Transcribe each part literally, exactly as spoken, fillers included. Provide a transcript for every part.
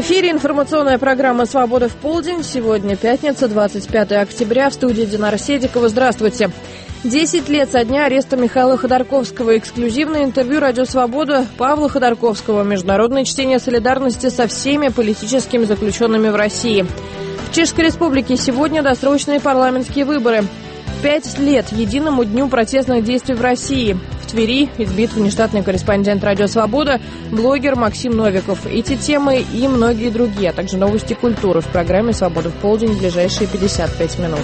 эфире информационная программа «Свобода в полдень». Сегодня пятница, двадцать пятое октября. В студии Динара Седикова. Здравствуйте. Десять лет со дня ареста Михаила Ходорковского. Эксклюзивное интервью «Радио Свобода» Павла Ходорковского. Международное чтение солидарности со всеми политическими заключенными в России. В Чешской Республике сегодня досрочные парламентские выборы. Пять лет единому дню протестных действий в России. В Твери избит внештатный корреспондент «Радио Свобода», блогер Максим Новиков. Эти темы и многие другие, а также новости культуры в программе «Свобода в полдень» в ближайшие пятьдесят пять минут.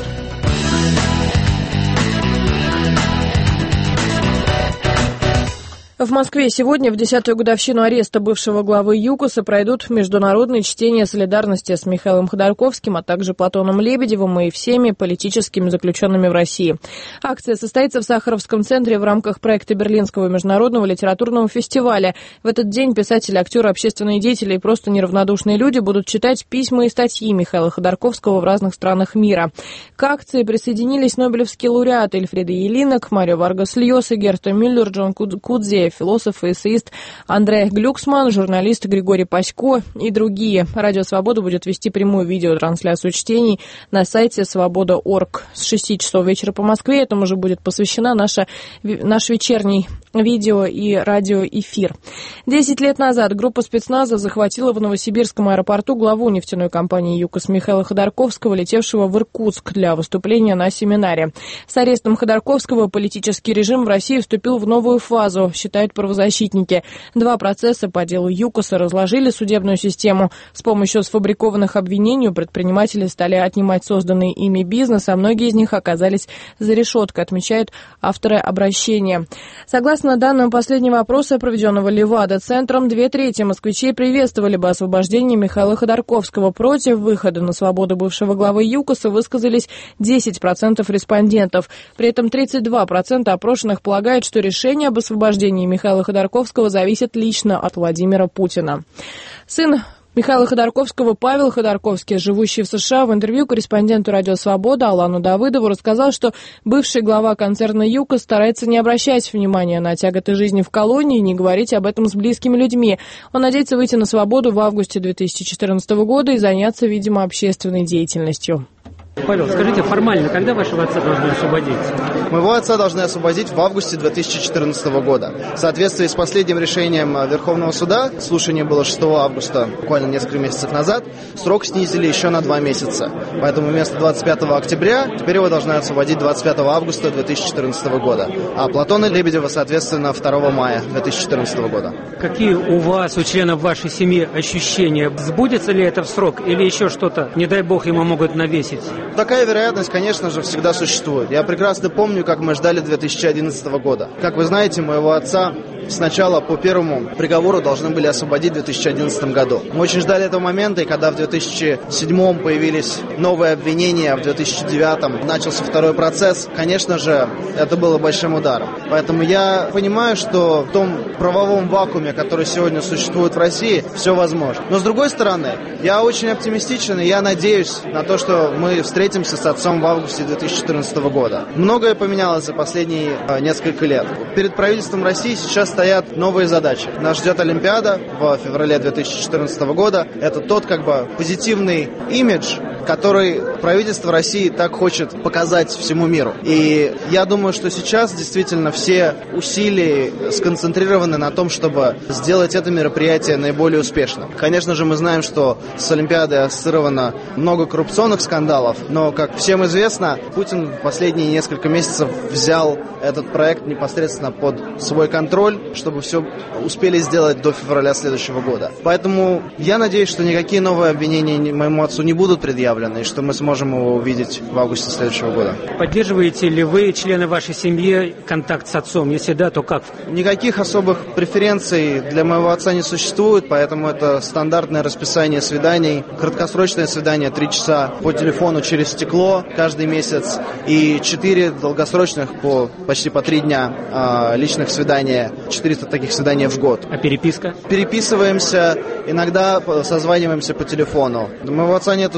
В Москве сегодня в десятую годовщину ареста бывшего главы ЮКОСа пройдут международные чтения солидарности с Михаилом Ходорковским, а также Платоном Лебедевым и всеми политическими заключенными в России. Акция состоится в Сахаровском центре в рамках проекта Берлинского международного литературного фестиваля. В этот день писатели, актеры, общественные деятели и просто неравнодушные люди будут читать письма и статьи Михаила Ходорковского в разных странах мира. К акции присоединились нобелевские лауреаты Эльфрида Елинок, Марио Варгас Льоса, Герта Мюллер, Джон Кудзе, философ и эссеист Андрей Глюксман, журналист Григорий Пасько и другие. Радио «Свобода» будет вести прямую видеотрансляцию чтений на сайте свобода точка орг с шести часов вечера по Москве. Этому же будет посвящена наша, наш вечерний видео и радиоэфир. Десять лет назад группа спецназа захватила в Новосибирском аэропорту главу нефтяной компании ЮКОС Михаила Ходорковского, летевшего в Иркутск для выступления на семинаре. С арестом Ходорковского политический режим в России вступил в новую фазу, считают правозащитники. Два процесса по делу ЮКОСа разложили судебную систему. С помощью сфабрикованных обвинений у предпринимателей стали отнимать созданный ими бизнес, а многие из них оказались за решеткой, отмечают авторы обращения. Согласно данным последнего опроса, проведенного Левада-центром, две трети москвичей приветствовали бы освобождение Михаила Ходорковского. Против выхода на свободу бывшего главы ЮКОСа высказались десять процентов респондентов. При этом тридцать два процента опрошенных полагают, что решение об освобождении Михаила Ходорковского зависит лично от Владимира Путина. Сын Михаила Ходорковского Павел Ходорковский, живущий в США, в интервью корреспонденту «Радио Свобода» Алану Давыдову рассказал, что бывший глава концерна ЮКОС старается не обращать внимания на тяготы жизни в колонии и не говорить об этом с близкими людьми. Он надеется выйти на свободу в августе две тысячи четырнадцатого года и заняться, видимо, общественной деятельностью. Павел, скажите, формально, когда вашего отца должны освободить? Моего отца должны освободить в августе две тысячи четырнадцатого года. В соответствии с последним решением Верховного суда, слушание было шестого августа, буквально несколько месяцев назад, срок снизили еще на два месяца. Поэтому вместо двадцать пятого октября теперь его должны освободить двадцать пятого августа две тысячи четырнадцатого года. А Платона Лебедева, соответственно, второго мая две тысячи четырнадцатого года. Какие у вас, у членов вашей семьи ощущения? Сбудется ли это в срок или еще что-то, не дай бог, ему могут навесить? Такая вероятность, конечно же, всегда существует. Я прекрасно помню, как мы ждали две тысячи одиннадцатого года. Как вы знаете, моего отца сначала по первому приговору должны были освободить в две тысячи одиннадцатом году. Мы очень ждали этого момента, и когда в две тысячи седьмом появились новые обвинения, в две тысячи девятом начался второй процесс, конечно же, это было большим ударом. Поэтому я понимаю, что в том правовом вакууме, который сегодня существует в России, все возможно. Но с другой стороны, я очень оптимистичен, и я надеюсь на то, что мы встретимся с отцом в августе две тысячи четырнадцатого года. Многое поменялось за последние э, несколько лет. Перед правительством России сейчас стоят новые задачи. Нас ждет Олимпиада в феврале две тысячи четырнадцатого года. Это тот как бы позитивный имидж, который правительство России так хочет показать всему миру. И я думаю, что сейчас действительно все усилия сконцентрированы на том, чтобы сделать это мероприятие наиболее успешным. Конечно же, мы знаем, что с Олимпиадой ассоциировано много коррупционных скандалов, но, как всем известно, Путин в последние несколько месяцев взял этот проект непосредственно под свой контроль, чтобы все успели сделать до февраля следующего года. Поэтому я надеюсь, что никакие новые обвинения моему отцу не будут предъявлены, и что мы сможем его увидеть в августе следующего года. Поддерживаете ли вы, члены вашей семьи, контакт с отцом? Если да, то как? Никаких особых преференций для моего отца не существует, поэтому это стандартное расписание свиданий. Краткосрочное свидание три часа по телефону через стекло каждый месяц и четыре долгосрочных по почти по три дня э, личных свидания, четыреста таких свиданий в год. А переписка? Переписываемся, иногда созваниваемся по телефону. У моего отца нет доступа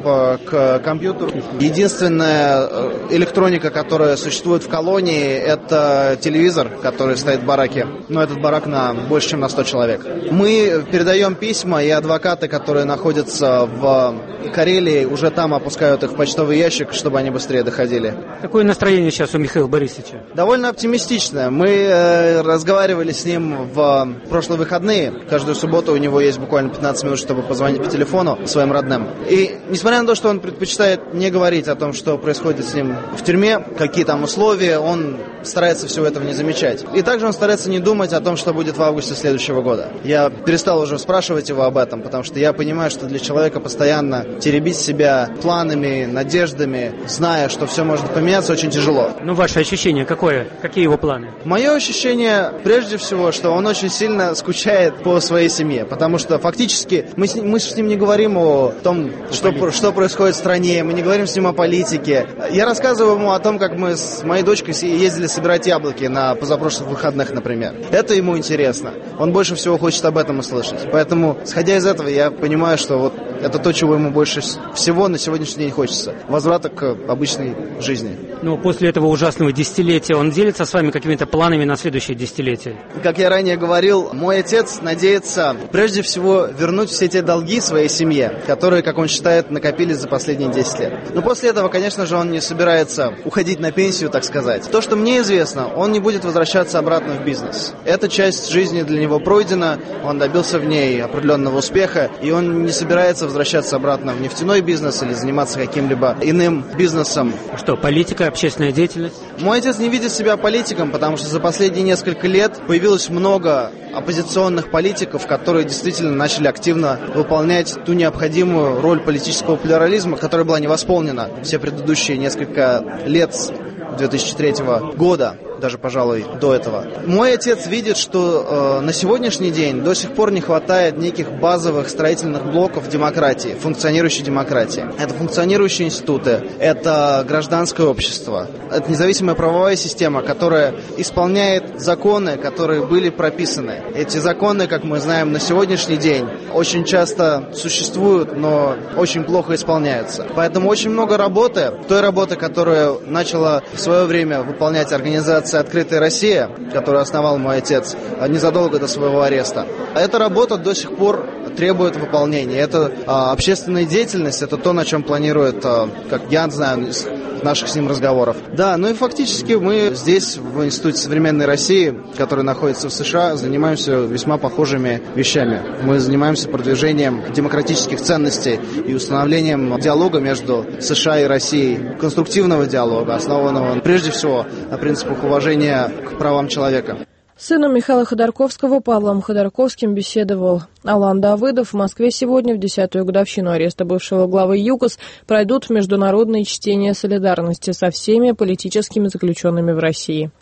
к компьютеру. Единственная электроника, которая существует в колонии, это телевизор, который стоит в бараке. Но этот барак на больше, чем на сто человек. Мы передаем письма, и адвокаты, которые находятся в Карелии, уже там опускают их в почтовый ящик, чтобы они быстрее доходили. Какое настроение сейчас у Михаила Борисовича? Довольно оптимистичное. Мы э, разговаривали с ним в прошлые выходные. Каждую субботу у него есть буквально пятнадцать минут, чтобы позвонить по телефону своим родным. И несмотря на то, что он предпочитает не говорить о том, что происходит с ним в тюрьме, какие там условия, он старается всего этого не замечать. И также он старается не думать о том, что будет в августе следующего года. Я перестал уже спрашивать его об этом, потому что я понимаю, что для человека постоянно теребить себя планами, надеждами, зная, что все может поменяться, очень тяжело. Ну, ваше ощущение какое? Какие его планы? Мое ощущение, прежде всего, что он очень сильно скучает по своей семье, потому что фактически мы с ним, мы с ним не говорим о том, что, что происходит в стране, мы не говорим с ним о политике. Я рассказываю ему о том, как мы с моей дочкой ездили собирать яблоки на позапрошлых выходных, например. Это ему интересно. Он больше всего хочет об этом услышать. Поэтому, исходя из этого, я понимаю, что вот это то, чего ему больше всего на сегодняшний день хочется. Возврата к обычной жизни. Ну, после этого ужасного десятилетия он делится с вами какими-то планами на следующее десятилетие? Как я ранее говорил, мой отец надеется прежде всего вернуть все те долги своей семье, которые, как он считает, накопились за последние десять лет. Но после этого, конечно же, он не собирается уходить на пенсию, так сказать. То, что мне известно, он не будет возвращаться обратно в бизнес. Эта часть жизни для него пройдена, он добился в ней определенного успеха, и он не собирается возвращаться обратно в нефтяной бизнес или заниматься каким-либо иным бизнесом. Что, политика, общественная деятельность? Мой отец не видит себя политиком, потому что за последние несколько лет появилось много оппозиционных политиков, которые действительно начали активно выполнять ту необходимую роль политического плюрализма, которая была не восполнена все предыдущие несколько лет две тысячи третьего года, даже, пожалуй, до этого. Мой отец видит, что э, на сегодняшний день до сих пор не хватает неких базовых строительных блоков демократии, функционирующей демократии. Это функционирующие институты, это гражданское общество, это независимая правовая система, которая исполняет законы, которые были прописаны. Эти законы, как мы знаем, на сегодняшний день очень часто существуют, но очень плохо исполняются. Поэтому очень много работы, той работы, которую начала в свое время выполнять организация «Открытая Россия», которую основал мой отец незадолго до своего ареста. Эта работа до сих пор требует выполнения. Это а, общественная деятельность, это то, на чем планирует, а, как я знаю, из наших с ним разговоров. Да, ну и фактически мы здесь, в Институте современной России, который находится в США, занимаемся весьма похожими вещами. Мы занимаемся продвижением демократических ценностей и установлением диалога между США и Россией, конструктивного диалога, основанного прежде всего на принципах уважения к правам человека. С сыном Михаила Ходорковского Павлом Ходорковским беседовал Алан Давыдов. В Москве сегодня, в десятую годовщину ареста бывшего главы ЮКОС, пройдут международные чтения солидарности со всеми политическими заключенными в России.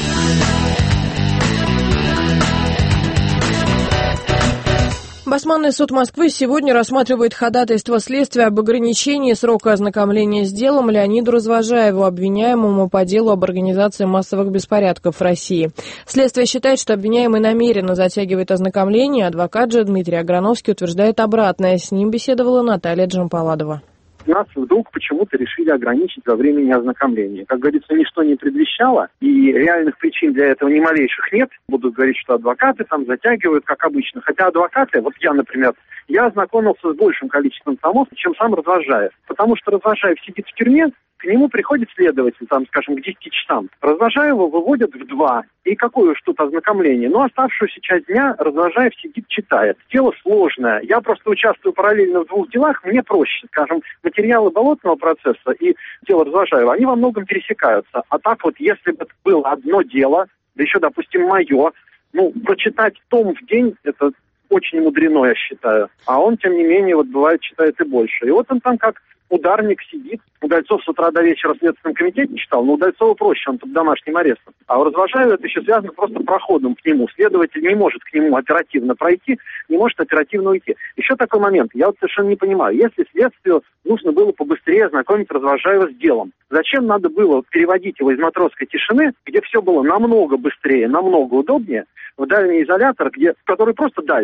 Басманный суд Москвы сегодня рассматривает ходатайство следствия об ограничении срока ознакомления с делом Леониду Развозжаеву, обвиняемому по делу об организации массовых беспорядков в России. Следствие считает, что обвиняемый намеренно затягивает ознакомление. Адвокат же Дмитрий Аграновский утверждает обратное. С ним беседовала Наталья Джампаладова. Нас вдруг почему-то решили ограничить во времени ознакомления. Как говорится, ничто не предвещало, и реальных причин для этого ни малейших нет. Будут говорить, что адвокаты там затягивают, как обычно. Хотя адвокаты, вот я, например, я ознакомился с большим количеством томов, чем сам Развозжаев. Потому что Развозжаев сидит в тюрьме, к нему приходит следователь, там, скажем, к десяти часам. Развозжаева выводят в два. И какое уж тут ознакомление. Но оставшуюся часть дня Развозжаев сидит, читает. Дело сложное. Я просто участвую параллельно в двух делах. Мне проще. Скажем, материалы болотного процесса и дело Развозжаева, они во многом пересекаются. А так вот, если бы это было одно дело, да еще, допустим, мое, ну, прочитать том в день, это очень мудрено, я считаю. А он, тем не менее, вот бывает, читает и больше. И вот он там как ударник сидит. Удальцов с утра до вечера в Следственном комитете читал, но Удальцову проще, он под домашним арестом. А у Развозжаева это еще связано просто проходом к нему. Следователь не может к нему оперативно пройти, не может оперативно уйти. Еще такой момент, я вот совершенно не понимаю. Если следствию нужно было побыстрее ознакомить Развозжаева с делом, зачем надо было переводить его из матросской тишины, где все было намного быстрее, намного удобнее, в дальний изолятор, где, который просто дальше.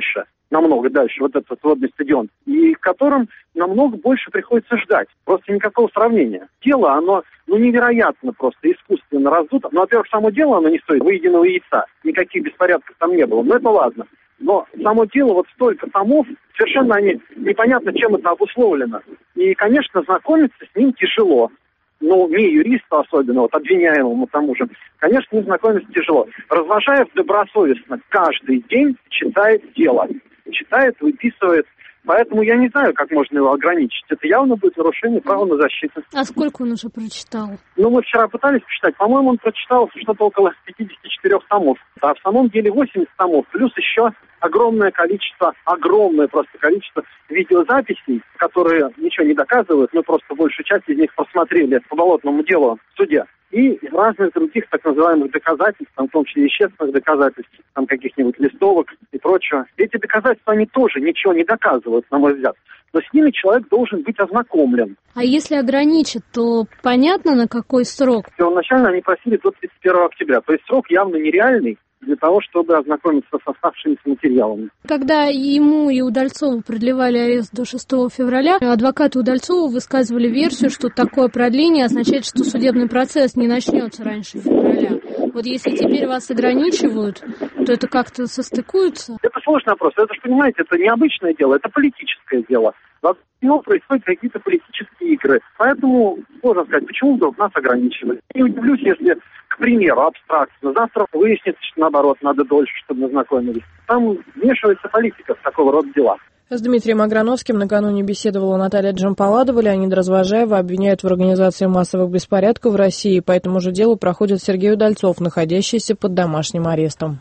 намного дальше, вот этот водный стадион, и которым намного больше приходится ждать. Просто никакого сравнения. Дело, оно ну, невероятно просто искусственно раздуто. Ну, во-первых, само дело, оно не стоит выеденного яйца. Никаких беспорядков там не было. Но это ладно. Но само дело, вот столько томов, совершенно они непонятно, чем это обусловлено. И, конечно, знакомиться с ним тяжело. Ну, мне, юристу особенно, вот обвиняемому тому же, конечно, не знакомиться тяжело. Развожаев добросовестно каждый день читает дело. Читает, выписывает. Поэтому я не знаю, как можно его ограничить. Это явно будет нарушение права на защиту. А сколько он уже прочитал? Ну, мы вчера пытались посчитать. По-моему, он прочитал что-то около пятьдесят четыре томов. А в самом деле восемьдесят томов. Плюс еще огромное количество, огромное просто количество видеозаписей, которые ничего не доказывают. Мы просто большую часть из них просмотрели по болотному делу в суде. И разных других так называемых доказательств, там, в том числе вещественных доказательств, там каких-нибудь листовок и прочего. Эти доказательства, они тоже ничего не доказывают, на мой взгляд. Но с ними человек должен быть ознакомлен. А если ограничить, то понятно, на какой срок? Первоначально они просили до тридцать первого октября. То есть срок явно нереальный для того, чтобы ознакомиться с оставшимися материалами. Когда ему и Удальцову продлевали арест до шестого февраля, адвокаты Удальцова высказывали версию, что такое продление означает, что судебный процесс не начнется раньше февраля. Вот если теперь вас ограничивают, то это как-то состыкуется? Это сложный вопрос. Это же, понимаете, это необычное дело, это политическое дело. Вокруг него происходят какие-то политические игры. Поэтому, можно сказать, почему вдруг нас ограничивают. Не удивлюсь, если, к примеру, абстрактно, завтра выяснится, что наоборот, надо дольше, чтобы ознакомились. Там вмешивается политика в такого рода дела. С Дмитрием Аграновским накануне беседовала Наталья Джампаладова. Леонида Развожаева обвиняют в организации массовых беспорядков в России. По этому же делу проходит Сергей Удальцов, находящийся под домашним арестом.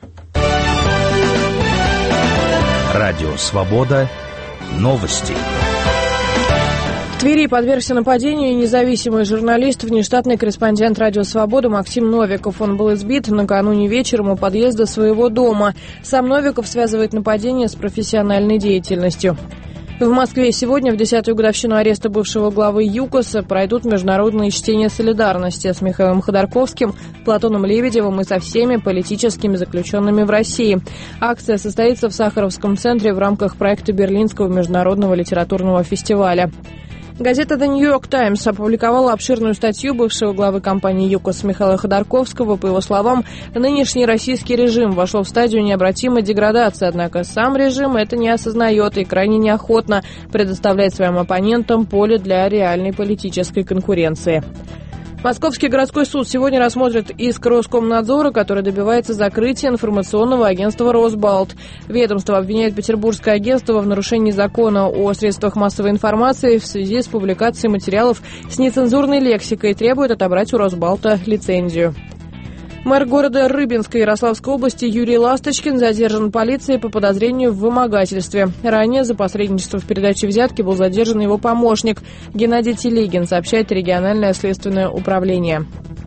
Радио «Свобода». Новости. В Твери подвергся нападению независимый журналист, внештатный корреспондент «Радио Свобода» Максим Новиков. Он был избит накануне вечером у подъезда своего дома. Сам Новиков связывает нападение с профессиональной деятельностью. В Москве сегодня, в десятую годовщину ареста бывшего главы ЮКОСа, пройдут международные чтения солидарности с Михаилом Ходорковским, Платоном Лебедевым и со всеми политическими заключенными в России. Акция состоится в Сахаровском центре в рамках проекта Берлинского международного литературного фестиваля. Газета «The New York Times» опубликовала обширную статью бывшего главы компании ЮКОС Михаила Ходорковского. По его словам, нынешний российский режим вошел в стадию необратимой деградации, однако сам режим это не осознает и крайне неохотно предоставляет своим оппонентам поле для реальной политической конкуренции. Московский городской суд сегодня рассмотрит иск Роскомнадзора, который добивается закрытия информационного агентства «Росбалт». Ведомство обвиняет Петербургское агентство в нарушении закона о средствах массовой информации в связи с публикацией материалов с нецензурной лексикой и требует отобрать у «Росбалта» лицензию. Мэр города Рыбинска Ярославской области Юрий Ласточкин задержан полицией по подозрению в вымогательстве. Ранее за посредничество в передаче взятки был задержан его помощник Геннадий Телегин, сообщает региональное следственное управление.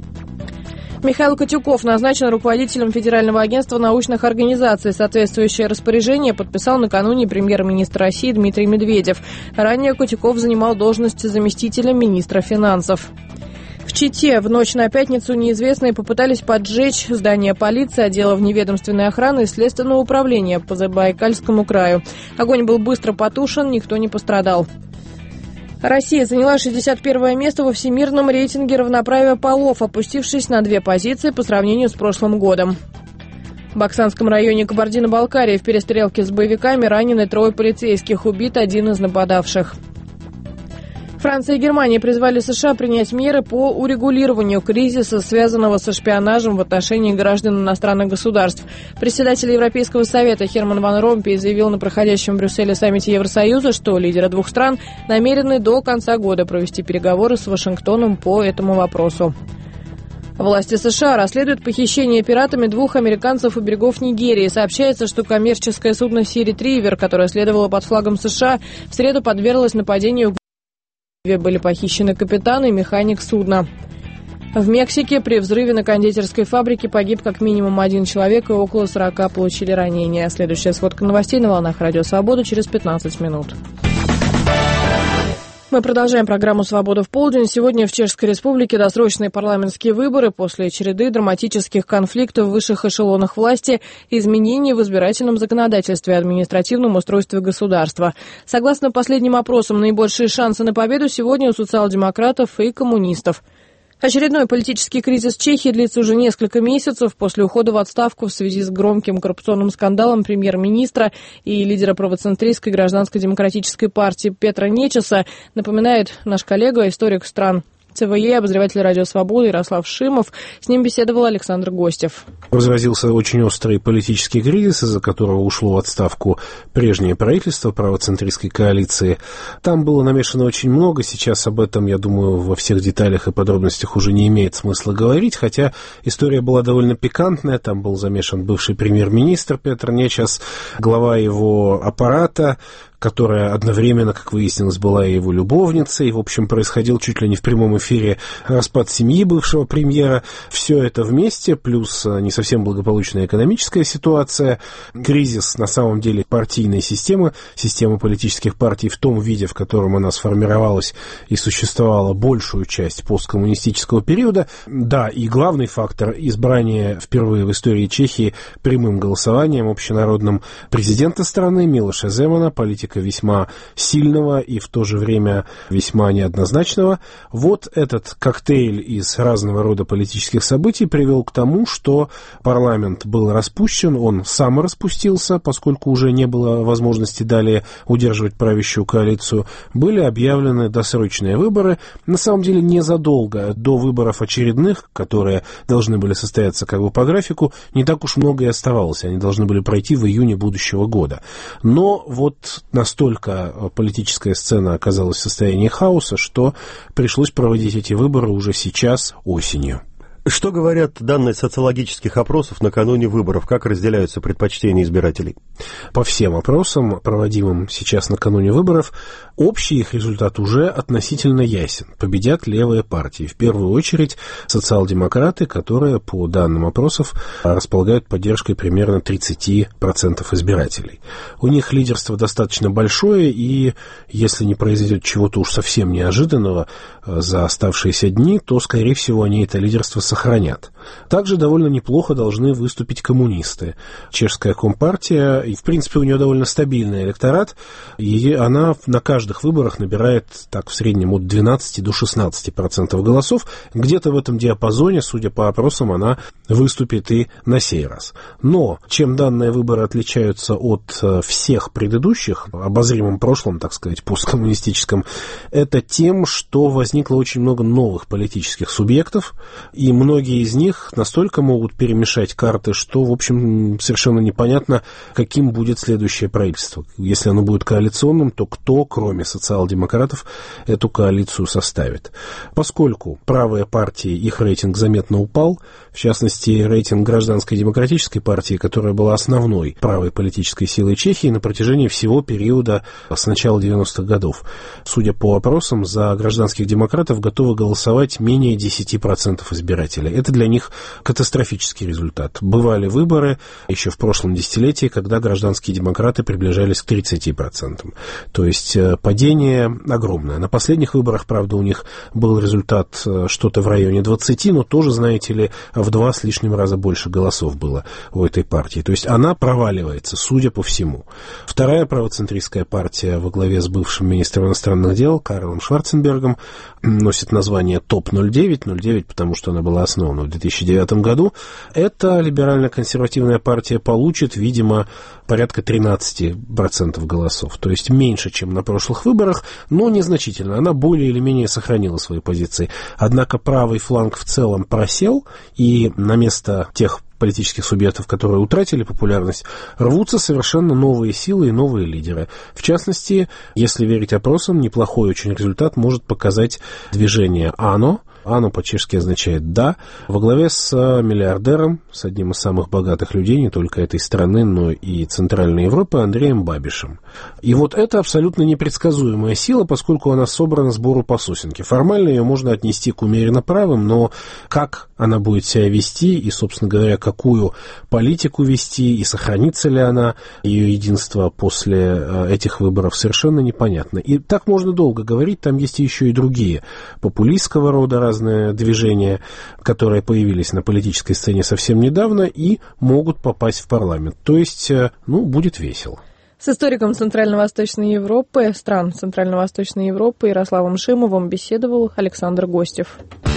Михаил Котюков назначен руководителем Федерального агентства научных организаций. Соответствующее распоряжение подписал накануне премьер-министр России Дмитрий Медведев. Ранее Котюков занимал должность заместителя министра финансов. В Чите в ночь на пятницу неизвестные попытались поджечь здание полиции, отдела вневедомственной охраны и следственного управления по Забайкальскому краю. Огонь был быстро потушен, никто не пострадал. Россия заняла шестьдесят первое место во всемирном рейтинге равноправия полов, опустившись на две позиции по сравнению с прошлым годом. В Баксанском районе Кабардино-Балкарии в перестрелке с боевиками ранены трое полицейских, убит один из нападавших. Франция и Германия призвали США принять меры по урегулированию кризиса, связанного со шпионажем в отношении граждан иностранных государств. Председатель Европейского совета Херман ван Ромпей заявил на проходящем в Брюсселе саммите Евросоюза, что лидеры двух стран намерены до конца года провести переговоры с Вашингтоном по этому вопросу. Власти США расследуют похищение пиратами двух американцев у берегов Нигерии. Сообщается, что коммерческое судно «Си Ретривер», которое следовало под флагом США, в среду подверглось нападению. Были похищены капитан и механик судна. В Мексике при взрыве на кондитерской фабрике погиб как минимум один человек и около сорока получили ранения. Следующая сводка новостей на волнах Радио Свобода через пятнадцать минут. Мы продолжаем программу «Свобода в полдень». Сегодня в Чешской Республике досрочные парламентские выборы после череды драматических конфликтов в высших эшелонах власти и изменений в избирательном законодательстве и административном устройстве государства. Согласно последним опросам, наибольшие шансы на победу сегодня у социал-демократов и коммунистов. Очередной политический кризис Чехии длится уже несколько месяцев после ухода в отставку в связи с громким коррупционным скандалом премьер-министра и лидера правоцентристской гражданско-демократической партии Петра Нечаса, напоминает наш коллега, историк стран ЦВЕ, обозреватель «Радио Свобода» Ярослав Шимов. С ним беседовал Александр Гостев. Разразился очень острый политический кризис, из-за которого ушло в отставку прежнее правительство правоцентристской коалиции. Там было намешано очень много. Сейчас об этом, я думаю, во всех деталях и подробностях уже не имеет смысла говорить, хотя история была довольно пикантная. Там был замешан бывший премьер-министр Петр Нечас, глава его аппарата, которая одновременно, как выяснилось, была и его любовницей. В общем, происходил чуть ли не в прямом эфире распад семьи бывшего премьера. Все это вместе, плюс не совсем благополучная экономическая ситуация, кризис, на самом деле, партийной системы, системы политических партий в том виде, в котором она сформировалась и существовала большую часть посткоммунистического периода. Да, и главный фактор — избрание впервые в истории Чехии прямым голосованием общенародным президента страны Милоша Земана, политика весьма сильного и в то же время весьма неоднозначного. Вот этот коктейль из разного рода политических событий привел к тому, что парламент был распущен, он сам распустился, поскольку уже не было возможности далее удерживать правящую коалицию. Были объявлены досрочные выборы, на самом деле незадолго до выборов очередных, которые должны были состояться как бы по графику, не так уж много и оставалось, они должны были пройти в июне будущего года. Но вот настолько политическая сцена оказалась в состоянии хаоса, что пришлось проводить эти выборы уже сейчас, осенью. Что говорят данные социологических опросов накануне выборов? Как разделяются предпочтения избирателей? По всем опросам, проводимым сейчас накануне выборов, общий их результат уже относительно ясен. Победят левые партии. В первую очередь социал-демократы, которые, по данным опросов, располагают поддержкой примерно тридцать процентов избирателей. У них лидерство достаточно большое, и если не произойдет чего-то уж совсем неожиданного за оставшиеся дни, то, скорее всего, они это лидерство сохранят. Также довольно неплохо должны выступить коммунисты. Чешская компартия, и в принципе у нее довольно стабильный электорат, и она на каждых выборах набирает так в среднем от двенадцати до шестнадцати процентов голосов. Где-то в этом диапазоне, судя по опросам, она выступит и на сей раз. Но чем данные выборы отличаются от всех предыдущих, обозримом прошлом, так сказать, посткоммунистическом, это тем, что возникло очень много новых политических субъектов, и многие из них настолько могут перемешать карты, что, в общем, совершенно непонятно, каким будет следующее правительство. Если оно будет коалиционным, то кто, кроме социал-демократов, эту коалицию составит? Поскольку правые партии, их рейтинг заметно упал, в частности, рейтинг гражданской демократической партии, которая была основной правой политической силой Чехии на протяжении всего периода с начала девяностых годов. Судя по опросам, за гражданских демократов готовы голосовать менее десяти процентов избирателей. Это для них катастрофический результат. Бывали выборы еще в прошлом десятилетии, когда гражданские демократы приближались к тридцати процентам. То есть падение огромное. На последних выборах, правда, у них был результат что-то в районе двадцати, но тоже, знаете ли, в два с лишним раза больше голосов было у этой партии. То есть она проваливается, судя по всему. Вторая правоцентристская партия во главе с бывшим министром иностранных дел Карлом Шварценбергом носит название ТОП ноль девять, ноль девять, потому что она была основана в две тысячи девятом году. Эта либерально-консервативная партия получит, видимо, порядка тринадцати процентов голосов. То есть меньше, чем на прошлых выборах, но незначительно. Она более или менее сохранила свои позиции. Однако правый фланг в целом просел, и на место тех политических субъектов, которые утратили популярность, рвутся совершенно новые силы и новые лидеры. В частности, если верить опросам, неплохой очень результат может показать движение АНО, Ано по-чешски означает «да», во главе с миллиардером, с одним из самых богатых людей не только этой страны, но и Центральной Европы, Андреем Бабишем. И вот это абсолютно непредсказуемая сила, поскольку она собрана сбору по сосенке. Формально ее можно отнести к умеренно правым, но как она будет себя вести и, собственно говоря, какую политику вести и сохранится ли она, ее единство после этих выборов, совершенно непонятно. И так можно долго говорить, там есть еще и другие популистского рода разные движения, которые появились на политической сцене совсем недавно и могут попасть в парламент. То есть, ну, будет весело. С историком Центрально-Восточной Европы, стран Центрально-Восточной Европы Ярославом Шимовым беседовал Александр Гостев.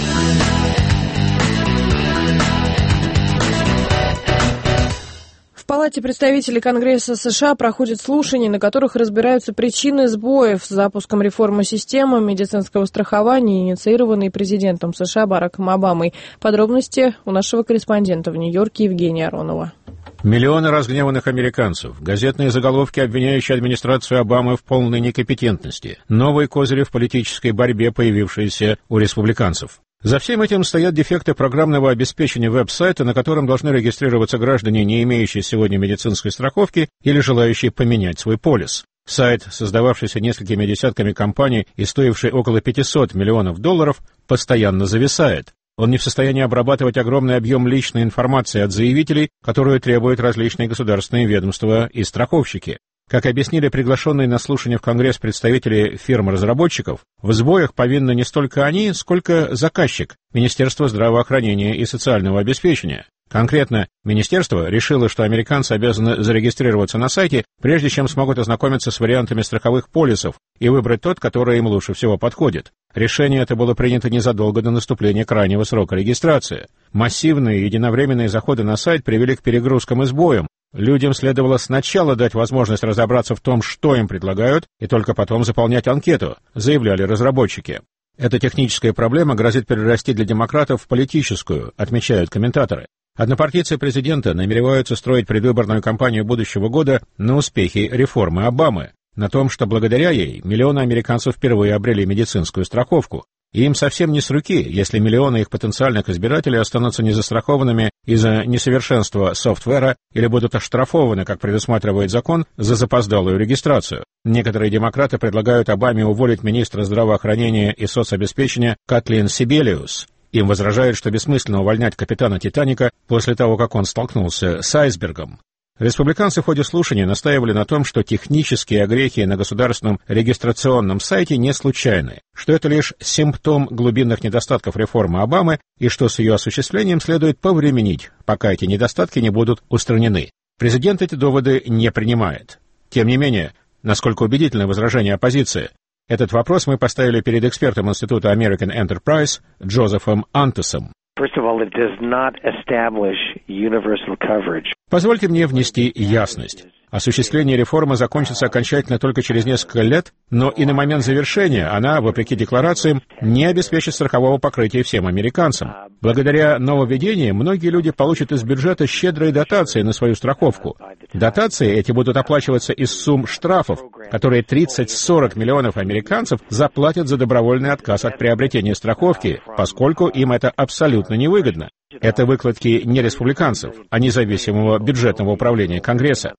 В Палате представителей Конгресса США проходят слушания, на которых разбираются причины сбоев с запуском реформы системы медицинского страхования, инициированной президентом США Бараком Обамой. Подробности у нашего корреспондента в Нью-Йорке Евгения Аронова. Миллионы разгневанных американцев, газетные заголовки, обвиняющие администрацию Обамы в полной некомпетентности, новые козыри в политической борьбе, появившиеся у республиканцев. За всем этим стоят дефекты программного обеспечения веб-сайта, на котором должны регистрироваться граждане, не имеющие сегодня медицинской страховки или желающие поменять свой полис. Сайт, создававшийся несколькими десятками компаний и стоивший около пятьсот миллионов долларов, постоянно зависает. Он не в состоянии обрабатывать огромный объем личной информации от заявителей, которую требуют различные государственные ведомства и страховщики. Как объяснили приглашенные на слушание в Конгресс представители фирм-разработчиков, в сбоях повинны не столько они, сколько заказчик – Министерство здравоохранения и социального обеспечения. Конкретно, министерство решило, что американцы обязаны зарегистрироваться на сайте, прежде чем смогут ознакомиться с вариантами страховых полисов и выбрать тот, который им лучше всего подходит. Решение это было принято незадолго до наступления крайнего срока регистрации. Массивные единовременные заходы на сайт привели к перегрузкам и сбоям. Людям следовало сначала дать возможность разобраться в том, что им предлагают, и только потом заполнять анкету, заявляли разработчики. Эта техническая проблема грозит перерасти для демократов в политическую, отмечают комментаторы. Однопартийцы президента намереваются строить предвыборную кампанию будущего года на успехе реформы Обамы, на том, что благодаря ей миллионы американцев впервые обрели медицинскую страховку. И им совсем не с руки, если миллионы их потенциальных избирателей останутся незастрахованными из-за несовершенства софтвера или будут оштрафованы, как предусматривает закон, за запоздалую регистрацию. Некоторые демократы предлагают Обаме уволить министра здравоохранения и соцобеспечения Катлин Себелиус. Им возражают, что бессмысленно увольнять капитана «Титаника» после того, как он столкнулся с айсбергом. Республиканцы в ходе слушания настаивали на том, что технические огрехи на государственном регистрационном сайте не случайны, что это лишь симптом глубинных недостатков реформы Обамы и что с ее осуществлением следует повременить, пока эти недостатки не будут устранены. Президент эти доводы не принимает. Тем не менее, насколько убедительны возражения оппозиции? Этот вопрос мы поставили перед экспертом Института American Enterprise Джозефом Антосом. Позвольте мне внести ясность. Осуществление реформы закончится окончательно только через несколько лет, но и на момент завершения она, вопреки декларациям, не обеспечит страхового покрытия всем американцам. Благодаря нововведениям многие люди получат из бюджета щедрые дотации на свою страховку. Дотации эти будут оплачиваться из сумм штрафов, которые тридцать-сорок миллионов американцев заплатят за добровольный отказ от приобретения страховки, поскольку им это абсолютно невыгодно. Это выкладки не республиканцев, а независимого бюджетного управления Конгресса.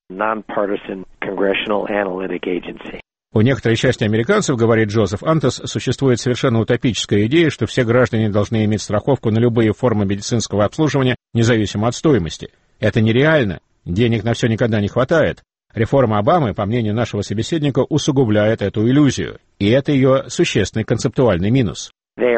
У некоторой части американцев, говорит Джозеф Антос, существует совершенно утопическая идея, что все граждане должны иметь страховку на любые формы медицинского обслуживания, независимо от стоимости. Это нереально, денег на все никогда не хватает. Реформа Обамы, по мнению нашего собеседника, усугубляет эту иллюзию, и это ее существенный концептуальный минус.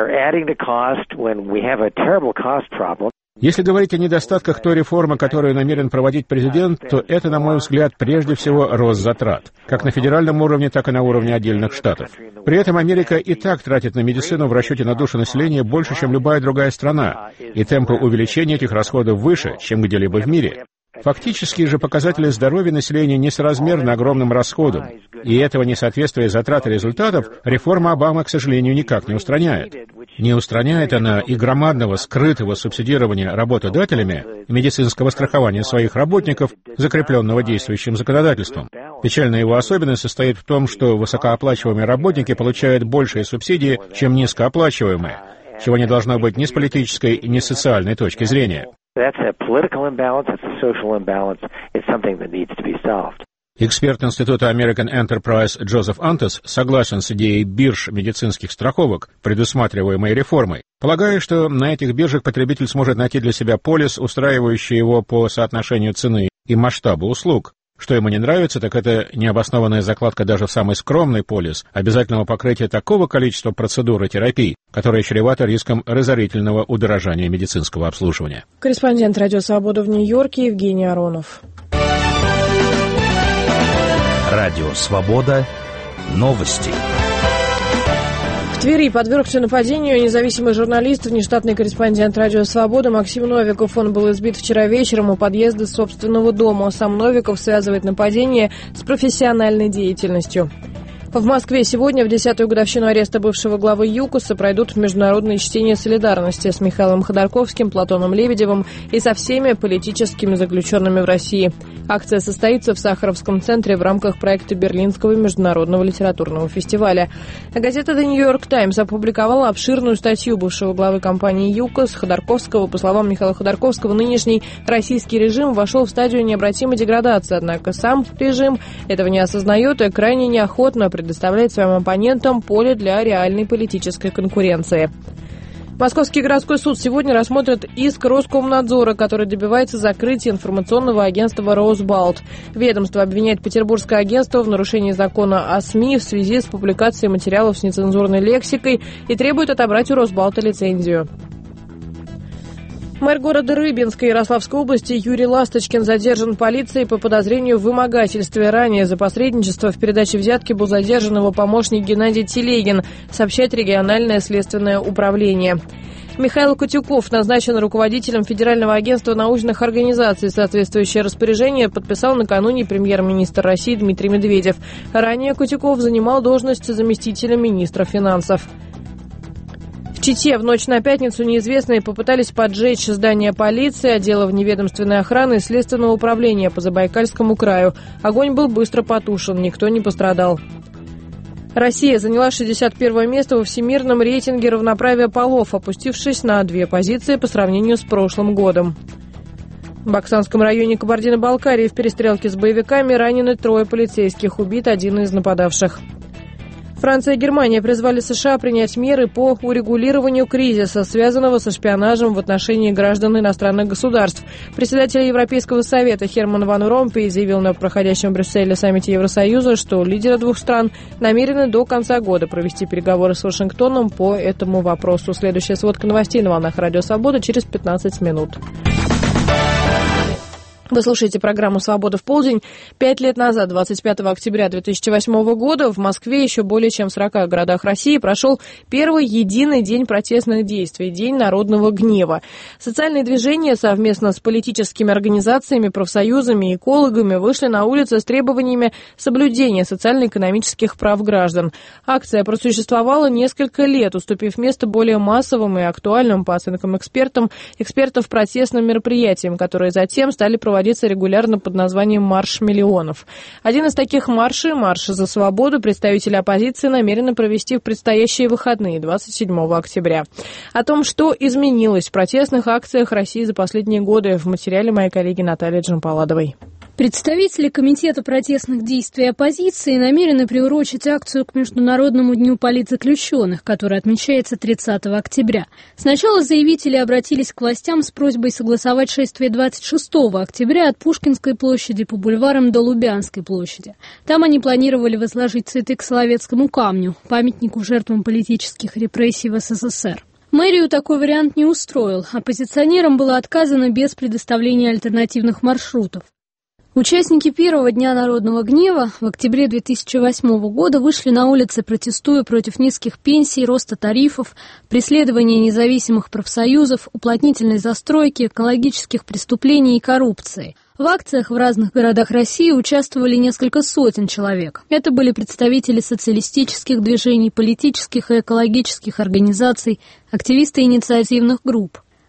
Если говорить о недостатках той реформы, которую намерен проводить президент, то это, на мой взгляд, прежде всего рост затрат, как на федеральном уровне, так и на уровне отдельных штатов. При этом Америка и так тратит на медицину в расчете на душу населения больше, чем любая другая страна, и темпы увеличения этих расходов выше, чем где-либо в мире. Фактические же показатели здоровья населения несоразмерны огромным расходам, и этого несоответствия затрат и результатов реформа Обамы, к сожалению, никак не устраняет. Не устраняет она и громадного скрытого субсидирования работодателями медицинского страхования своих работников, закрепленного действующим законодательством. Печальная его особенность состоит в том, что высокооплачиваемые работники получают большие субсидии, чем низкооплачиваемые. чего не должно быть ни с политической, ни с социальной точки зрения. Эксперт Института American Enterprise Джозеф Антес согласен с идеей бирж медицинских страховок, предусматриваемой реформой, полагая, что на этих биржах потребитель сможет найти для себя полис, устраивающий его по соотношению цены и масштабу услуг. Что ему не нравится, так это необоснованная закладка даже в самый скромный полис обязательного покрытия такого количества процедур и терапий, которое чревато риском разорительного удорожания медицинского обслуживания. Корреспондент «Радио Свобода» в Нью-Йорке Евгений Аронов. Радио «Свобода». Новости. В Твери подвергся нападению независимый журналист, внештатный корреспондент «Радио Свобода» Максим Новиков. Он был избит вчера вечером у подъезда собственного дома. Сам Новиков связывает нападение с профессиональной деятельностью. В Москве сегодня, в десятую годовщину ареста бывшего главы ЮКОСа, пройдут международные чтения солидарности с Михаилом Ходорковским, Платоном Лебедевым и со всеми политическими заключенными в России. Акция состоится в Сахаровском центре в рамках проекта Берлинского международного литературного фестиваля. Газета «The New York Times» опубликовала обширную статью бывшего главы компании ЮКОС Ходорковского. По словам Михаила Ходорковского, нынешний российский режим вошел в стадию необратимой деградации, однако сам режим этого не осознает и крайне неохотно предоставляет своим оппонентам поле для реальной политической конкуренции. Московский городской суд сегодня рассмотрит иск Роскомнадзора, который добивается закрытия информационного агентства «Росбалт». Ведомство обвиняет Петербургское агентство в нарушении закона о СМИ в связи с публикацией материалов с нецензурной лексикой и требует отобрать у «Росбалта» лицензию. Мэр города Рыбинска Ярославской области Юрий Ласточкин задержан полицией по подозрению в вымогательстве. Ранее за посредничество в передаче взятки был задержан его помощник Геннадий Телегин, сообщает региональное следственное управление. Михаил Кутюков назначен руководителем Федерального агентства научных организаций. Соответствующее распоряжение подписал накануне премьер-министр России Дмитрий Медведев. Ранее Кутюков занимал должность заместителя министра финансов. В Чите в ночь на пятницу неизвестные попытались поджечь здание полиции, отдела вневедомственной охраны и следственного управления по Забайкальскому краю. Огонь был быстро потушен, никто не пострадал. Россия заняла шестьдесят первое место во всемирном рейтинге равноправия полов, опустившись на две позиции по сравнению с прошлым годом. В Баксанском районе Кабардино-Балкарии в перестрелке с боевиками ранены трое полицейских, убит один из нападавших. Франция и Германия призвали США принять меры по урегулированию кризиса, связанного со шпионажем в отношении граждан иностранных государств. Председатель Европейского совета Херман ван Ромпей заявил на проходящем в Брюсселе саммите Евросоюза, что лидеры двух стран намерены до конца года провести переговоры с Вашингтоном по этому вопросу. Следующая сводка новостей на волнах Радио Свобода через пятнадцать минут. Вы слушаете программу «Свобода в полдень». Пять лет назад, двадцать пятого октября две тысячи восьмого года, в Москве еще более чем в сорока городах России прошел первый единый день протестных действий – День народного гнева. Социальные движения совместно с политическими организациями, профсоюзами и экологами вышли на улицы с требованиями соблюдения социально-экономических прав граждан. Акция просуществовала несколько лет, уступив место более массовым и актуальным, по оценкам экспертам, экспертов протестным мероприятиям, которые затем стали проводить проводиться регулярно под названием «Марш миллионов». Один из таких маршей, марш за свободу, представители оппозиции намерены провести в предстоящие выходные, двадцать седьмого октября. О том, что изменилось в протестных акциях России за последние годы, в материале моей коллеги Натальи Джампаладовой. Представители Комитета протестных действий оппозиции намерены приурочить акцию к Международному дню политзаключенных, который отмечается тридцатого октября. Сначала заявители обратились к властям с просьбой согласовать шествие двадцать шестого октября от Пушкинской площади по бульварам до Лубянской площади. Там они планировали возложить цветы к Соловецкому камню, памятнику жертвам политических репрессий в СССР. Мэрию такой вариант не устроил. Оппозиционерам было отказано без предоставления альтернативных маршрутов. Участники первого дня народного гнева в октябре две тысячи восьмого года вышли на улицы, протестуя против низких пенсий, роста тарифов, преследования независимых профсоюзов, уплотнительной застройки, экологических преступлений и коррупции. В акциях в разных городах России участвовали несколько сотен человек. Это были представители социалистических движений, политических и экологических организаций, активисты инициативных групп.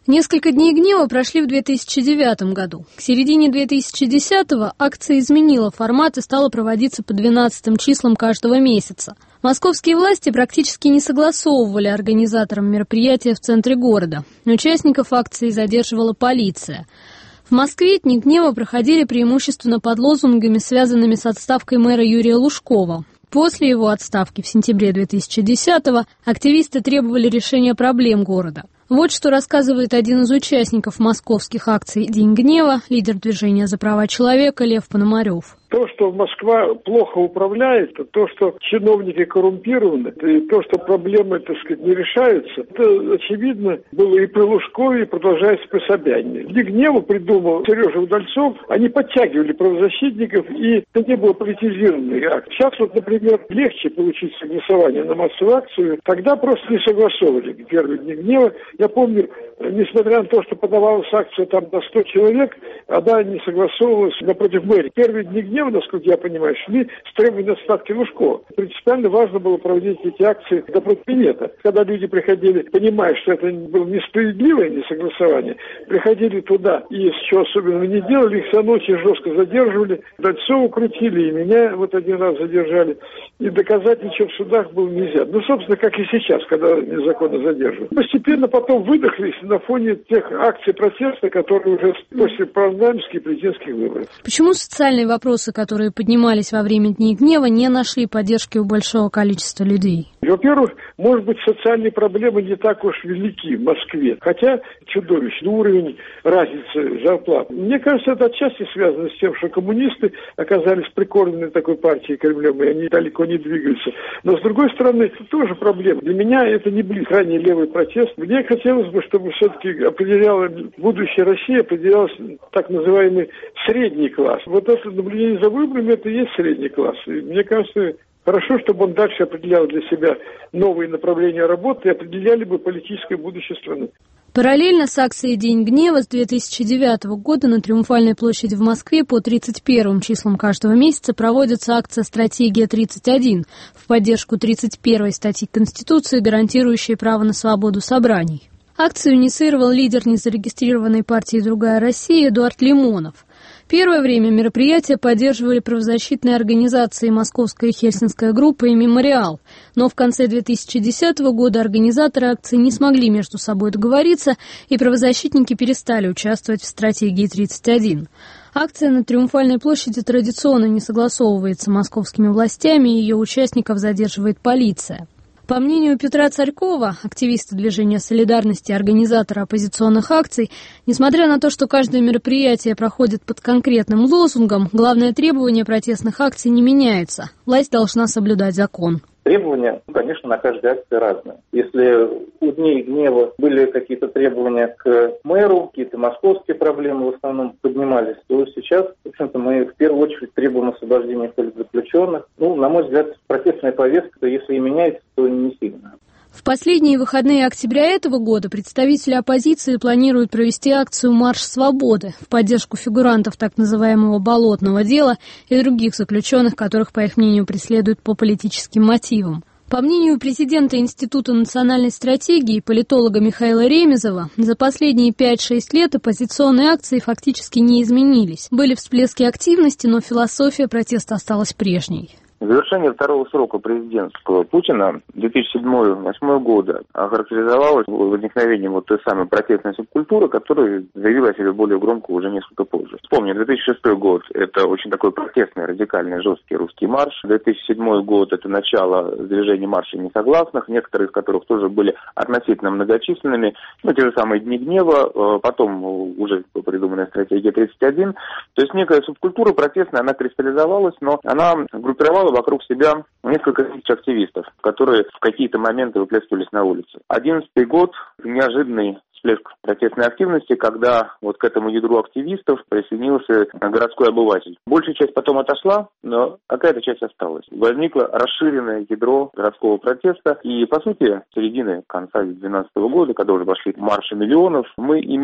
Несколько дней гнева прошли в две тысячи девятом году. К середине две тысячи десятого акция изменила формат и стала проводиться по двенадцатым числам каждого месяца. Московские власти практически не согласовывали организаторам мероприятия в центре города. Участников акции задерживала полиция. В Москве дни гнева проходили преимущественно под лозунгами, связанными с отставкой мэра Юрия Лужкова. После его отставки в сентябре две тысячи десятого активисты требовали решения проблем города. Вот что рассказывает один из участников московских акций «День гнева», лидер движения «За права человека» Лев Пономарев. То, что Москва плохо управляет, то, что чиновники коррумпированы, и то, что проблемы, так сказать, не решаются, это, очевидно, было и при Лужкове, и продолжается при Собянине. День гнева придумал Сережа Удальцов, они подтягивали правозащитников, и это не было политизированный акт. Сейчас вот, например, легче получить согласование на массовую акцию, тогда просто не согласовывали первые дни гнева. Я помню, несмотря на то, что подавалась акция там до ста человек, она не согласовывалась напротив мэрии. Первые дни гнева, насколько я понимаю, шли с требованием отставки Лужкова. Принципиально важно было проводить эти акции до кабинета. Когда люди приходили, понимая, что это было несправедливое несогласование, приходили туда и чего особенного не делали, их все равно очень жестко задерживали. Дальцову крутили, и меня вот один раз задержали. И доказать ничего в судах было нельзя. Ну, собственно, как и сейчас, когда незаконно задерживают. Постепенно потом выдохлись на фоне тех акций протеста, которые уже после парламентских и президентских выборов. Почему социальные вопросы, которые поднимались во время Дней гнева, не нашли поддержки у большого количества людей? Во-первых, может быть, социальные проблемы не так уж велики в Москве, хотя чудовищный уровень разницы зарплат. Мне кажется, это отчасти связано с тем, что коммунисты оказались прикормлены такой партией Кремлем, и они далеко не двигаются. Но, с другой стороны, это тоже проблема. Для меня это не близко. Крайне левый протест. Мне хотелось бы, чтобы все-таки определяла будущее России, определялся так называемый средний класс. Вот это наблюдение за выборами, это и есть средний класс. И мне кажется, хорошо, чтобы он дальше определял для себя новые направления работы и определяли бы политическое будущее страны. Параллельно с акцией «День гнева» с две тысячи девятого года на Триумфальной площади в Москве по тридцать первым числам каждого месяца проводится акция «Стратегия тридцать один» в поддержку тридцать первой статьи Конституции, гарантирующей право на свободу собраний. Акцию инициировал лидер незарегистрированной партии «Другая Россия» Эдуард Лимонов. Первое время мероприятия поддерживали правозащитные организации «Московская и Хельсинская группа» и «Мемориал». Но в конце две тысячи десятого года организаторы акции не смогли между собой договориться, и правозащитники перестали участвовать в «Стратегии тридцать один». Акция на Триумфальной площади традиционно не согласовывается московскими властями, и ее участников задерживает полиция. По мнению Петра Царькова, активиста движения солидарности и организатора оппозиционных акций, несмотря на то, что каждое мероприятие проходит под конкретным лозунгом, главное требование протестных акций не меняется. Власть должна соблюдать закон. Требования, конечно, на каждой акции разные. Если у Дней гнева были какие-то требования к мэру, какие-то московские проблемы в основном поднимались, то сейчас, в общем-то, мы в первую очередь требуем освобождения политзаключенных. Ну, на мой взгляд, протестная повестка, если и меняется, то не сильно. В последние выходные октября этого года представители оппозиции планируют провести акцию «Марш свободы» в поддержку фигурантов так называемого «болотного дела» и других заключенных, которых, по их мнению, преследуют по политическим мотивам. По мнению президента Института национальной стратегии и политолога Михаила Ремезова, за последние пять-шесть лет оппозиционные акции фактически не изменились. Были всплески активности, но философия протеста осталась прежней. Завершение второго срока президентского Путина две тысячи седьмой — две тысячи восьмой года охарактеризовалось возникновением вот той самой протестной субкультуры, которая заявила о себе более громко уже несколько позже. Вспомним, две тысячи шестой год – это очень такой протестный, радикальный, жесткий русский марш. две тысячи седьмой год – это начало движения маршей несогласных, некоторые из которых тоже были относительно многочисленными. Ну, те же самые Дни гнева, потом уже придуманная стратегия тридцать один. То есть некая субкультура протестная, она кристаллизовалась, но она группировала вокруг себя несколько тысяч активистов, которые в какие-то моменты выплескивались на улице. одиннадцатый год – неожиданный всплеск протестной активности, когда вот к этому ядру активистов присоединился городской обыватель. Большая часть потом отошла, но какая-то часть осталась. Возникло расширенное ядро городского протеста, и, по сути, с середины конца две тысячи двенадцатого года, когда уже пошли марши миллионов, мы имеем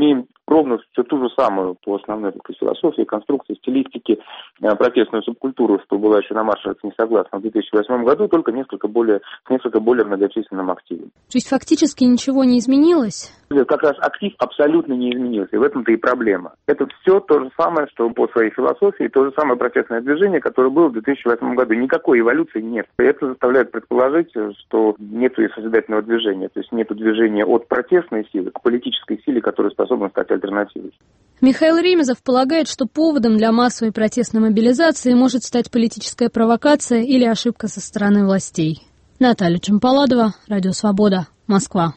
ровно все ту же самую по основной философии, конструкции, стилистике, протестную субкультуру, что была еще на маршах несогласных в две тысячи восьмом году, только несколько более, с несколько более многочисленным активом. То есть фактически ничего не изменилось? Как раз актив абсолютно не изменился, и в этом-то и проблема. Это все то же самое, что по своей философии, то же самое протестное движение, которое было в две тысячи восьмом году. Никакой эволюции нет. И это заставляет предположить, что нет и созидательного движения, то есть нет движения от протестной силы к политической силе, которая способна стать альтернативой. Михаил Ремезов полагает, что поводом для массовой протестной мобилизации может стать политическая провокация или ошибка со стороны властей. Наталья Чемпаладова, Радио Свобода, Москва.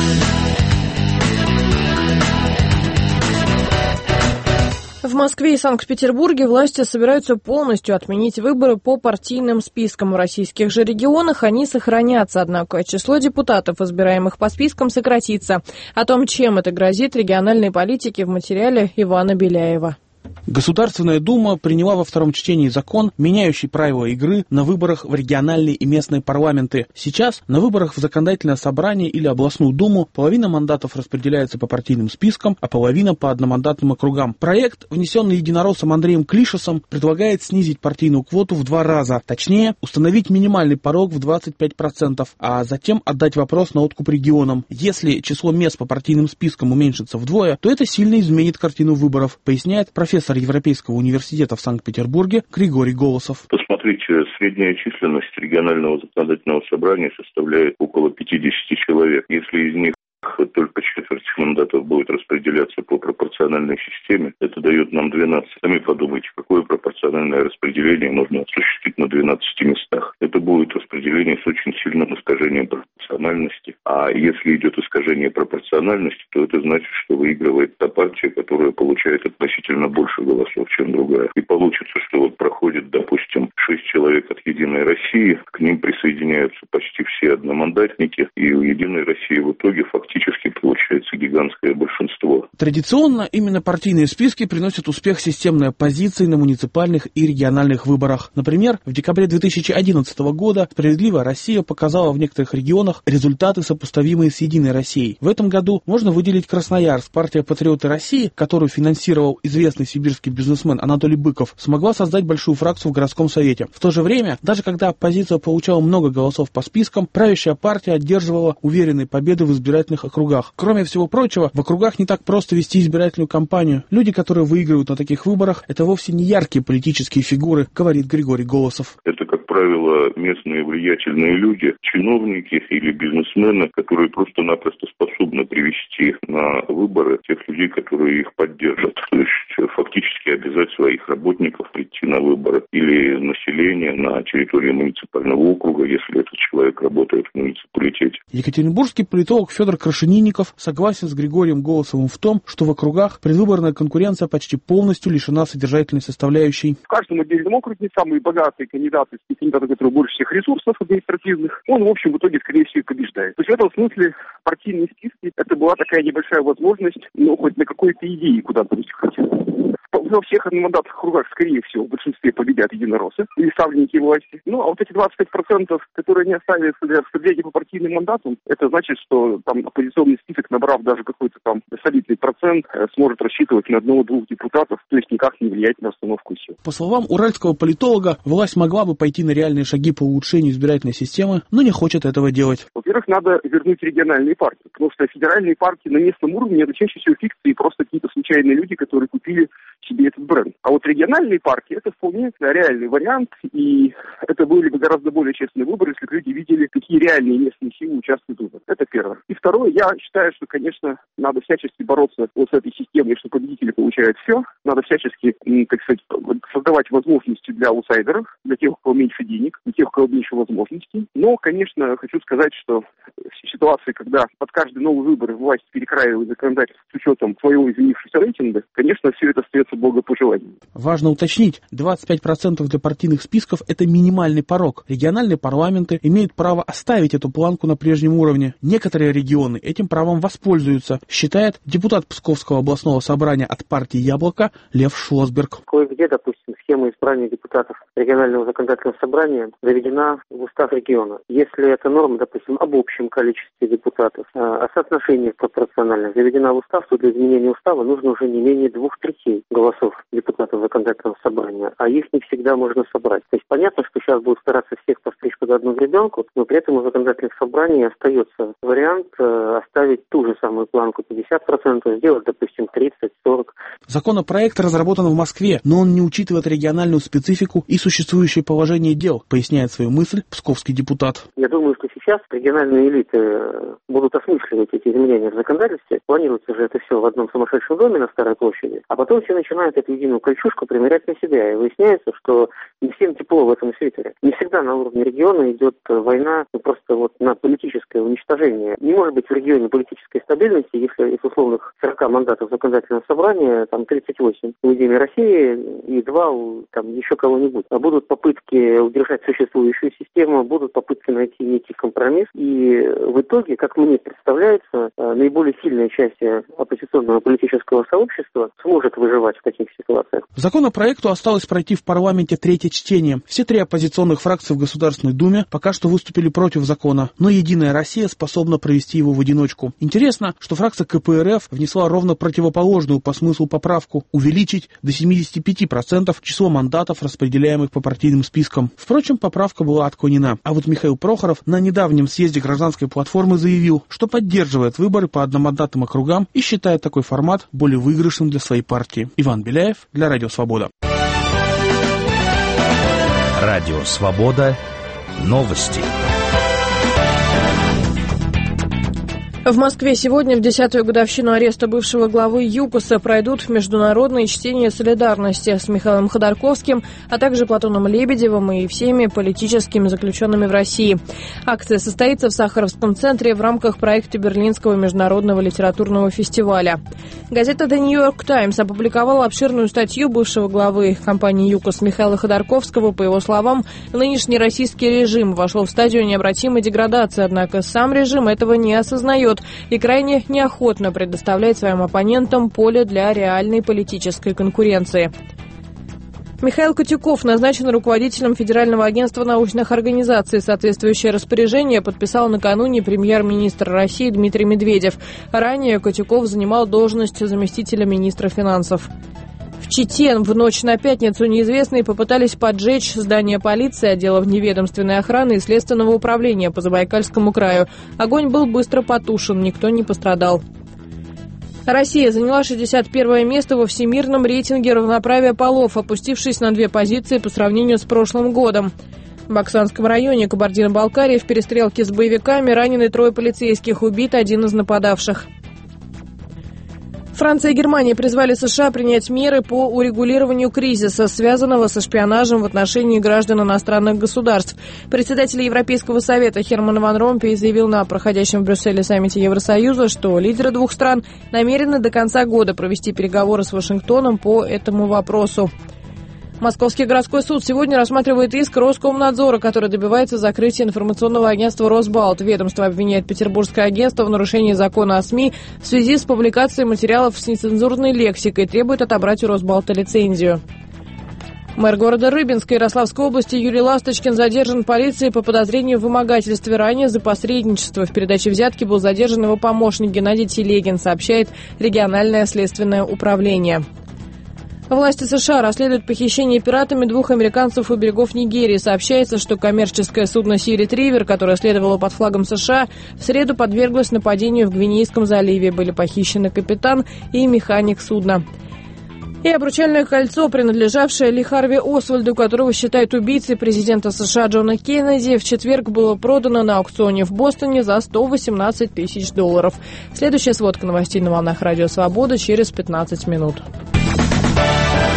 В Москве и Санкт-Петербурге власти собираются полностью отменить выборы по партийным спискам. В российских же регионах они сохранятся, однако число депутатов, избираемых по спискам, сократится. О том, чем это грозит региональной политике, в материале Ивана Беляева. Государственная Дума приняла во втором чтении закон, меняющий правила игры на выборах в региональные и местные парламенты. Сейчас на выборах в законодательное собрание или областную думу половина мандатов распределяется по партийным спискам, а половина по одномандатным округам. Проект, внесенный единороссом Андреем Клишесом, предлагает снизить партийную квоту в два раза. Точнее, установить минимальный порог в двадцать пять процентов, а затем отдать вопрос на откуп регионам. Если число мест по партийным спискам уменьшится вдвое, то это сильно изменит картину выборов, поясняет профессор Европейского университета в Санкт-Петербурге Григорий Голосов. Посмотрите, средняя численность регионального законодательного собрания составляет около пятьдесят человек. Если из них только четверть мандатов будет распределяться по пропорциональной системе, это дает нам двенадцать. Сами подумайте, какое пропорциональное распределение можно осуществить на двенадцати местах. Это будет распределение с очень сильным искажением пропорциональности. А если идет искажение пропорциональности, то это значит, что выигрывает та партия, которая получает относительно больше голосов, чем другая. И получится, что вот проходит, допустим, шесть человек от «Единой России», к ним присоединяются почти все одномандатники, и у «Единой России» в итоге фактически получается гигантское большинство. Традиционно именно партийные списки приносят успех системной оппозиции на муниципальных и региональных выборах. Например, в декабре две тысячи одиннадцатого года «Справедливая Россия» показала в некоторых регионах результаты, сопоставимые с «Единой Россией». В этом году можно выделить Красноярск. Партия «Патриоты России», которую финансировал известный сибирский бизнесмен Анатолий Быков, смогла создать большую фракцию в городском совете. В то же время, даже когда оппозиция получала много голосов по спискам, правящая партия одерживала уверенные победы в избирательных округах. Кроме всего прочего, в округах не так просто вести избирательную кампанию. Люди, которые выигрывают на таких выборах, это вовсе не яркие политические фигуры, говорит Григорий Голосов. Это, как правило, местные влиятельные люди, чиновники или бизнесмены, которые просто-напросто способны привести на выборы тех людей, которые их поддержат. То есть фактически обязать своих работников прийти на выборы или население на территории муниципального округа, если этот человек работает в муниципалитете. Екатеринбургский политолог Федор Крашенинников согласен с Григорием Голосовым в том, что в округах предвыборная конкуренция почти полностью лишена содержательной составляющей. В каждом отдельном округе самые богатые кандидаты, кандидаты, которые больше всех ресурсов административных, он, в общем, в итоге, скорее всего, побеждает. То есть в этом смысле партийные списки — это была такая небольшая возможность, ну, хоть на какой-то идее куда-то выехать. Во всех одномандатных округах, скорее всего, в большинстве победят единороссы или ставленники власти. Ну, а вот эти двадцать пять процентов, которые не оставили для распределения по партийным мандатам, это значит, что там оппозиционный список, набрав даже какой-то там солидный процент, сможет рассчитывать на одного-двух депутатов, то есть никак не влиять на расстановку сил. По словам уральского политолога, власть могла бы пойти на реальные шаги по улучшению избирательной системы, но не хочет этого делать. Во-первых, надо вернуть региональные партии, потому что федеральные партии на местном уровне — это чаще всего фикции, просто какие-то случайные люди, которые купили себе этот бренд. А вот региональные партии — это вполне реальный вариант, и это были бы гораздо более честные выборы, если бы люди видели, какие реальные местные силы участвуют в выборах. Это первое. И второе, я считаю, что, конечно, надо всячески бороться вот с этой системой, что победители получают все. Надо всячески, так сказать, создавать возможности для аутсайдеров, для тех, у кого меньше денег, для тех, у кого меньше возможностей. Но, конечно, хочу сказать, что в ситуации, когда под каждый новый выбор власть перекраивает законодательство с учетом своего изменившегося рейтинга, конечно, все это остается благополучно. пожеланиями. Важно уточнить, двадцать пять процентов для партийных списков – это минимальный порог. Региональные парламенты имеют право оставить эту планку на прежнем уровне. Некоторые регионы этим правом воспользуются, считает депутат Псковского областного собрания от партии «Яблоко» Лев Шлосберг. Кое-где, допустим, схема избрания депутатов регионального законодательного собрания заведена в устав региона. Если эта норма, допустим, об общем количестве депутатов, о соотношении пропорциональных заведена в устав, то для изменения устава нужно уже не менее двух третей голосов депутатов законодательного собрания, а их не всегда можно собрать. То есть понятно, что сейчас будут стараться всех постричь под одну гребенку, но при этом у законодательных собраний остается вариант э, оставить ту же самую планку пятьдесят процентов, сделать, допустим, тридцать-сорок. Законопроект разработан в Москве, но он не учитывает региональную специфику и существующее положение дел, поясняет свою мысль псковский депутат. Я думаю, что сейчас региональные элиты будут осмысливать эти изменения в законодательстве. Планируется же это все в одном сумасшедшем доме на Старой площади, а потом все начинают эту единую кольчужку примерять на себя. И выясняется, что не всем тепло в этом свитере. Не всегда на уровне региона идет война ну, просто вот на политическое уничтожение. Не может быть в регионе политической стабильности, если из условных сорока мандатов законодательного собрания там тридцать восемь у «Единой России» и два у там, еще кого-нибудь. А будут попытки удержать существующую систему, будут попытки найти некий компромисс. И в итоге, как мне представляется, наиболее сильная часть оппозиционного политического сообщества сможет выживать в таких ситуациях. Законопроекту осталось пройти в парламенте третье чтение. Все три оппозиционных фракции в Государственной Думе пока что выступили против закона, но «Единая Россия» способна провести его в одиночку. Интересно, что фракция ка пэ эр эф внесла ровно противоположную по смыслу поправку – увеличить до семидесяти пяти процентов число мандатов, распределяемых по партийным спискам. Впрочем, поправка была отклонена. А вот Михаил Прохоров на недавнем съезде гражданской платформы заявил, что поддерживает выборы по одномандатным округам и считает такой формат более выигрышным для своей партии. Иван Беляев для Радио Свобода. Радио Свобода. Новости. В Москве сегодня в десятую годовщину ареста бывшего главы ЮКОСа пройдут международные чтения солидарности с Михаилом Ходорковским, а также Платоном Лебедевым и всеми политическими заключенными в России. Акция состоится в Сахаровском центре в рамках проекта Берлинского международного литературного фестиваля. Газета «The New York Times» опубликовала обширную статью бывшего главы компании ЮКОС Михаила Ходорковского. По его словам, нынешний российский режим вошел в стадию необратимой деградации, однако сам режим этого не осознает и крайне неохотно предоставляет своим оппонентам поле для реальной политической конкуренции. Михаил Котюков назначен руководителем Федерального агентства научных организаций. Соответствующее распоряжение подписал накануне премьер-министр России Дмитрий Медведев. Ранее Котюков занимал должность заместителя министра финансов. В Чите в ночь на пятницу неизвестные попытались поджечь здание полиции, отдела вневедомственной охраны и Следственного управления по Забайкальскому краю. Огонь был быстро потушен, никто не пострадал. Россия заняла шестьдесят первое место во всемирном рейтинге равноправия полов, опустившись на две позиции по сравнению с прошлым годом. В Баксанском районе Кабардино-Балкарии в перестрелке с боевиками ранены трое полицейских, убит один из нападавших. Франция и Германия призвали США принять меры по урегулированию кризиса, связанного со шпионажем в отношении граждан иностранных государств. Председатель Европейского совета Херман Ван Ромпей заявил на проходящем в Брюсселе саммите Евросоюза, что лидеры двух стран намерены до конца года провести переговоры с Вашингтоном по этому вопросу. Московский городской суд сегодня рассматривает иск Роскомнадзора, который добивается закрытия информационного агентства «Росбалт». Ведомство обвиняет петербургское агентство в нарушении закона о СМИ в связи с публикацией материалов с нецензурной лексикой и требует отобрать у «Росбалта» лицензию. Мэр города Рыбинска Ярославской области Юрий Ласточкин задержан полицией по подозрению в вымогательстве. Ранее за посредничество в передаче взятки был задержан его помощник Геннадий Телегин, сообщает региональное следственное управление. Власти США расследуют похищение пиратами двух американцев у берегов Нигерии. Сообщается, что коммерческое судно «Си Ретривер», которое следовало под флагом США, в среду подверглось нападению в Гвинейском заливе. Были похищены капитан и механик судна. И обручальное кольцо, принадлежавшее Ли Харви Освальду, которого считают убийцей президента США Джона Кеннеди, в четверг было продано на аукционе в Бостоне за сто восемнадцать тысяч долларов. Следующая сводка новостей на волнах Радио Свобода через пятнадцать минут.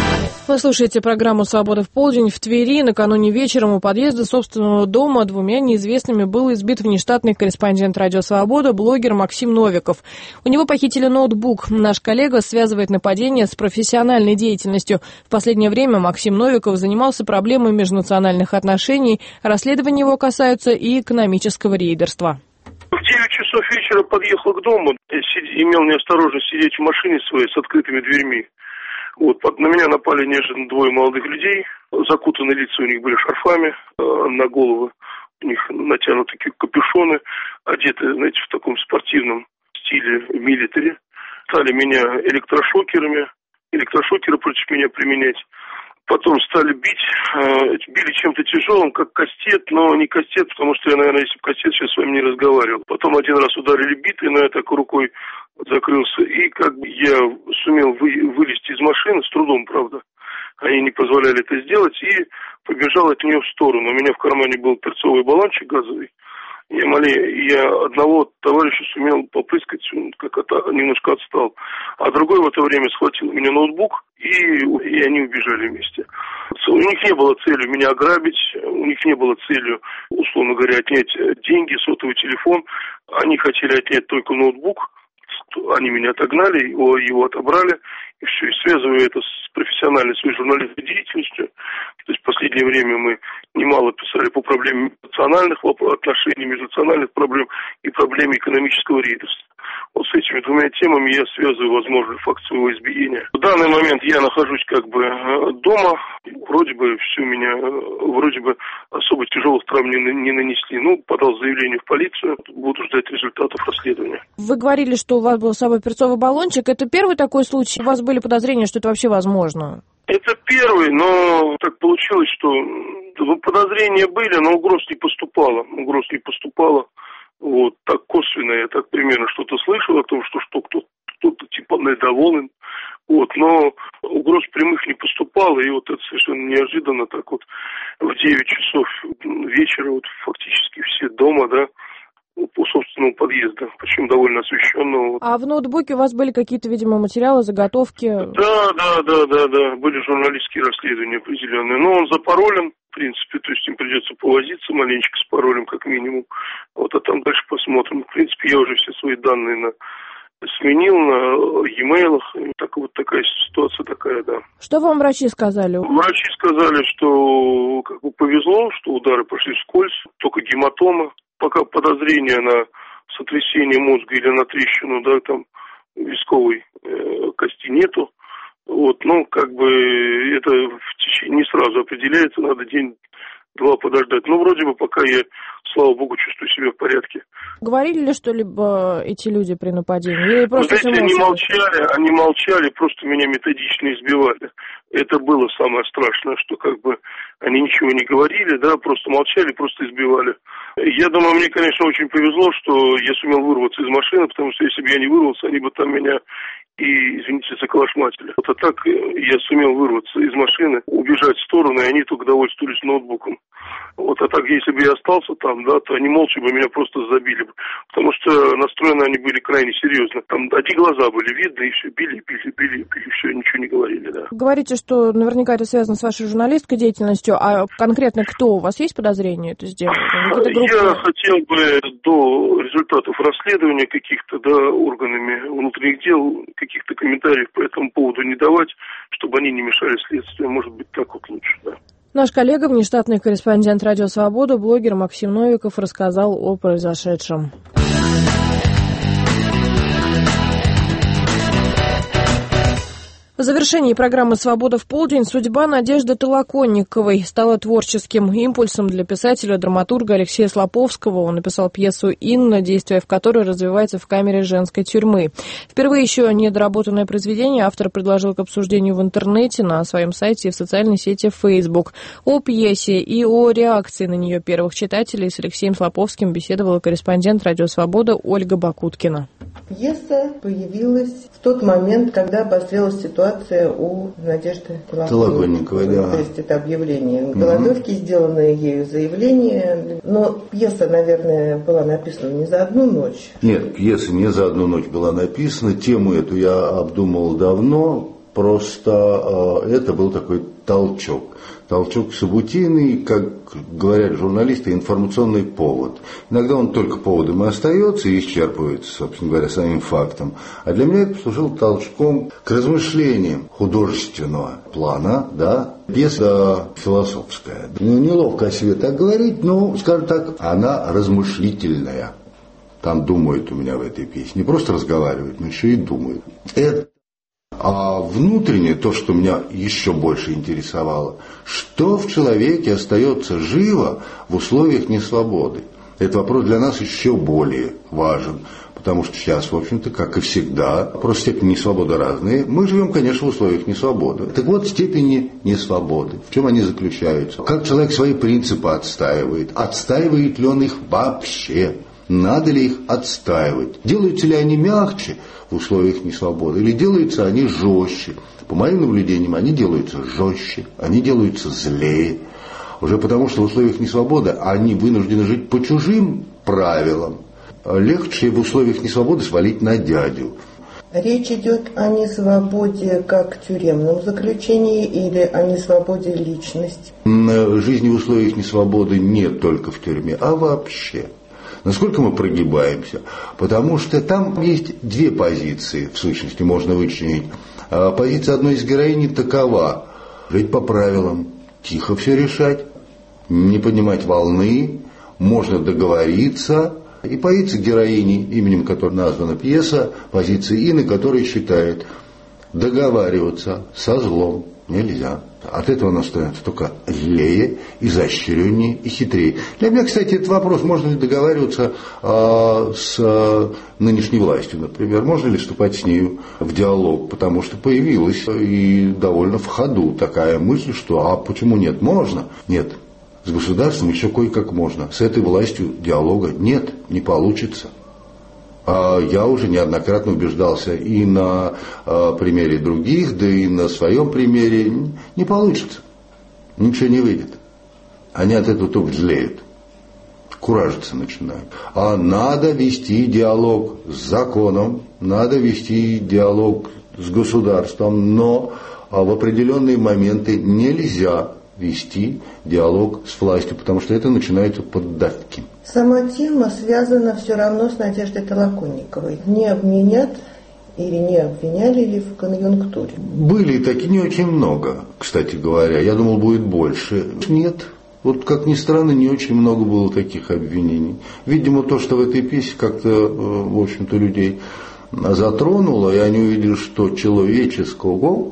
Вы слушаете программу «Свобода в полдень». В Твери накануне вечером у подъезда собственного дома двумя неизвестными был избит внештатный корреспондент «Радио Свобода», блогер Максим Новиков. У него похитили ноутбук. Наш коллега связывает нападение с профессиональной деятельностью. В последнее время Максим Новиков занимался проблемой межнациональных отношений. Расследования его касаются и экономического рейдерства. В девять часов вечера подъехал к дому. Я имел неосторожность сидеть в машине своей с открытыми дверьми. Вот, на меня напали неожиданно двое молодых людей, закутаны лица у них были шарфами, на головы у них натянуты капюшоны, одеты, знаете, в таком спортивном стиле милитари. Стали меня электрошокерами, электрошокеры против меня применять. Потом стали бить, били чем-то тяжелым, как кастет, но не кастет, потому что я, наверное, если бы кастет, сейчас с вами не разговаривал. Потом один раз ударили битой, но я так рукой закрылся, и как бы я сумел вы, вылезти из машины, с трудом, правда. Они не позволяли это сделать, и побежал от нее в сторону. У меня в кармане был перцовый баллончик газовый. Я, моли, я одного товарища сумел попрыскать, он как это, немножко отстал. А другой в это время схватил у меня ноутбук, и, и они убежали вместе. У них не было цели меня ограбить, у них не было целью, условно говоря, отнять деньги, сотовый телефон. Они хотели отнять только ноутбук. Они меня отогнали, его, его отобрали, и все, и связываю это с профессиональной своей журналистской деятельностью. То есть в последнее время мы немало писали по проблеме национальных отношений, межнациональных проблем и проблеме экономического рейдерства. Вот с этими двумя темами я связываю возможный факт своего избиения. В данный момент я нахожусь как бы дома, вроде бы все меня, вроде бы особо тяжелых травм не, не нанесли. Ну, подал заявление в полицию, буду ждать результатов расследования. Вы говорили, что у вас был с собой перцовый баллончик. Это первый такой случай? У вас были подозрения, что это вообще возможно? Это первый, но так получилось, что подозрения были, но угроз не поступало. Угроз не поступало. Вот, так косвенно я так примерно что-то слышал о том, что, что кто-то, кто-то типа недоволен. Вот, но угроз прямых не поступало, и вот это совершенно неожиданно так вот в девять часов вечера вот фактически все дома, да, по собственному подъезду, причем довольно освещенного. А в ноутбуке у вас были какие-то, видимо, материалы, заготовки? Да, да, да, да, да, были журналистские расследования определенные, но он запаролен, в принципе, то есть им придется повозиться маленечко с паролем, как минимум, вот, а там дальше посмотрим. В принципе, я уже все свои данные на... сменил на e-mail, так, вот такая ситуация такая, да. Что вам врачи сказали? Врачи сказали, что как бы повезло, что удары пошли вскользь, только гематома. Пока подозрения на сотрясение мозга или на трещину, да, там висковой э, кости нету. Вот, ну, как бы это в течение не сразу определяется, надо день-два подождать. Но вроде бы пока я, слава богу, чувствую себя в порядке. Говорили ли что-либо эти люди при нападении? Или просто знаете, они молчали, они молчали, просто меня методично избивали. Это было самое страшное, что как бы они ничего не говорили, да, просто молчали, просто избивали. Я думаю, мне, конечно, очень повезло, что я сумел вырваться из машины, потому что если бы я не вырвался, они бы там меня и, извините, заколошматили. Вот а так я сумел вырваться из машины, убежать в сторону, и они только довольствовались ноутбуком. Вот, а так, если бы я остался там, да, то они молча бы меня просто забили бы. Потому что настроены они были крайне серьезно. Там одни глаза были видны, и все, били, били, били, били, все, ничего не говорили, да. Говорите, что наверняка это связано с вашей журналистской деятельностью, а конкретно кто? У вас есть подозрения это сделать? Я хотел бы до результатов расследования каких-то, да, органами внутренних дел, каких-то комментариев по этому поводу не давать, чтобы они не мешали следствию. Может быть, так вот лучше, да. Наш коллега, внештатный корреспондент «Радио Свобода», блогер Максим Новиков рассказал о произошедшем. В завершении программы «Свобода в полдень» судьба Надежды Толоконниковой стала творческим импульсом для писателя-драматурга Алексея Слоповского. Он написал пьесу «Инна», действие в которой развивается в камере женской тюрьмы. Впервые еще недоработанное произведение автор предложил к обсуждению в интернете, на своем сайте и в социальной сети Facebook. О пьесе и о реакции на нее первых читателей с Алексеем Слоповским беседовала корреспондент «Радио Свобода» Ольга Бакуткина. Пьеса появилась в тот момент, когда обострилась ситуация у Надежды Толоконниковой. Да. То есть это объявление голодовки, угу. сделанное ею заявление. Но пьеса, наверное, была написана не за одну ночь. Нет, пьеса не за одну ночь была написана. Тему эту я обдумал давно. просто э, это был такой толчок. Толчок собутийный, как говорят журналисты, информационный повод. Иногда он только поводом и остается, и исчерпывается, собственно говоря, самим фактом. А для меня это послужило толчком к размышлениям художественного плана, да, пьеса философская. Ну, неловко о себе так говорить, но, скажем так, она размышлительная. Там думают у меня в этой пьесе. Не просто разговаривают, но еще и думают. Это А внутреннее, то, что меня еще больше интересовало, что в человеке остается живо в условиях несвободы. Этот вопрос для нас еще более важен, потому что сейчас, в общем-то, как и всегда, просто степени несвободы разные. Мы живем, конечно, в условиях несвободы. Так вот, степени несвободы. В чем они заключаются? Как человек свои принципы отстаивает? Отстаивает ли он их вообще? Надо ли их отстаивать? Делаются ли они мягче в условиях несвободы? Или делаются они жестче? По моим наблюдениям, они делаются жестче, они делаются злее. Уже потому, что в условиях несвободы они вынуждены жить по чужим правилам. Легче в условиях несвободы свалить на дядю. Речь идет о несвободе как в тюремном заключении или о несвободе личности? Жизни в условиях несвободы нет только в тюрьме, а вообще. Насколько мы прогибаемся? Потому что там есть две позиции, в сущности, можно вычленить. Позиция одной из героинь такова: жить по правилам, тихо все решать, не поднимать волны, можно договориться. И позиция героини, именем которой названа пьеса, позиция Инны, которая считает, договариваться со злом нельзя. От этого она становится только злее, изощреннее и хитрее. Для меня, кстати, этот вопрос, можно ли договариваться э, с э, нынешней властью, например, можно ли вступать с нею в диалог, потому что появилась и довольно в ходу такая мысль, что а почему нет, можно? Нет, с государством еще кое-как можно, с этой властью диалога нет, не получится. Я уже неоднократно убеждался и на э, примере других, да и на своем примере. Не получится. Ничего не выйдет. Они от этого только злеют. Куражиться начинают. А надо вести диалог с законом, надо вести диалог с государством, но в определенные моменты нельзя вести диалог с властью, потому что это начинаются поддавки. Сама тема связана все равно с Надеждой Толоконниковой. Не обвинят или не обвиняли ли в конъюнктуре? Были такие, не очень много, кстати говоря. Я думал, будет больше. Нет. Вот, как ни странно, не очень много было таких обвинений. Видимо, то, что в этой пьесе как-то, в общем-то, людей затронуло, и они увидели, что человеческого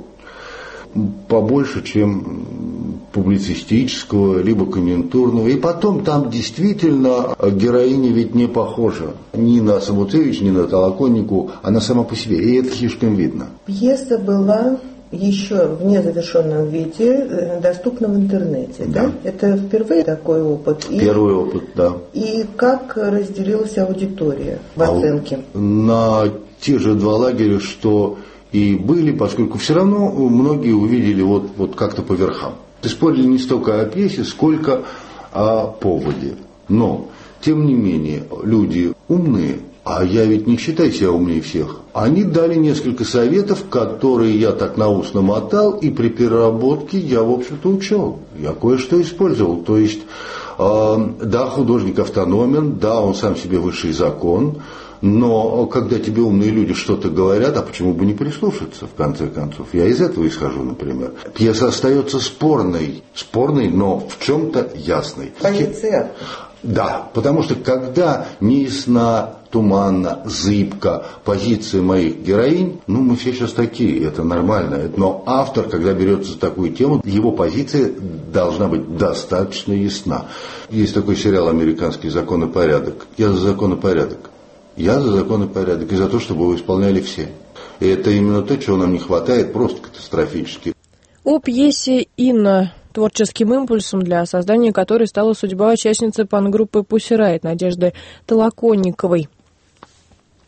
побольше, чем публицистического, либо конъюнктурного. И потом там действительно героиня ведь не похожа ни на Самуцевич, ни на Толоконникову, она сама по себе, и это слишком видно. Пьеса была еще в незавершенном виде доступна в интернете, да? да? Это впервые такой опыт? Первый и, опыт, да. И как разделилась аудитория в оценке? На те же два лагеря, что и были, поскольку все равно многие увидели вот, вот как-то по верхам. Спорили не столько о пьесе, сколько о поводе. Но, тем не менее, люди умные, а я ведь не считаю себя умнее всех, они дали несколько советов, которые я так на ус намотал, и при переработке я, в общем-то, учел. Я кое-что использовал. То есть, э, да, художник автономен, да, он сам себе высший закон, но когда тебе умные люди что-то говорят, а почему бы не прислушаться, в конце концов? Я из этого исхожу, например. Пьеса остается спорной, спорной, но в чем-то ясной. Позиция. Да, потому что когда неясна, туманна, зыбка позиция моих героинь, ну, мы все сейчас такие, это нормально. Но автор, когда берется за такую тему, его позиция должна быть достаточно ясна. Есть такой сериал американский «Закон и порядок». Я за закон и порядок. Я за закон и порядок, и за то, чтобы его исполняли все. И это именно то, чего нам не хватает, просто катастрофически. О пьесе «Инна», творческим импульсом для создания которой стала судьба участницы панк-группы «Пусси Райт» Надежды Толоконниковой.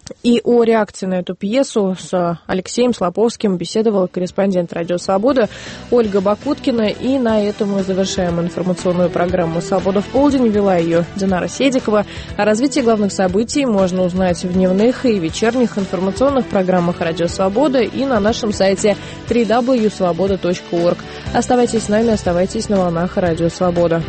И о реакции на эту пьесу с Алексеем Слоповским беседовала корреспондент «Радио Свобода» Ольга Бакуткина. И на этом мы завершаем информационную программу «Свобода в полдень». Вела ее Динара Седикова. О развитии главных событий можно узнать в дневных и вечерних информационных программах «Радио Свобода» и на нашем сайте дабл ю дабл ю дабл ю точка свобода точка орг. Оставайтесь с нами, оставайтесь на волнах «Радио Свобода».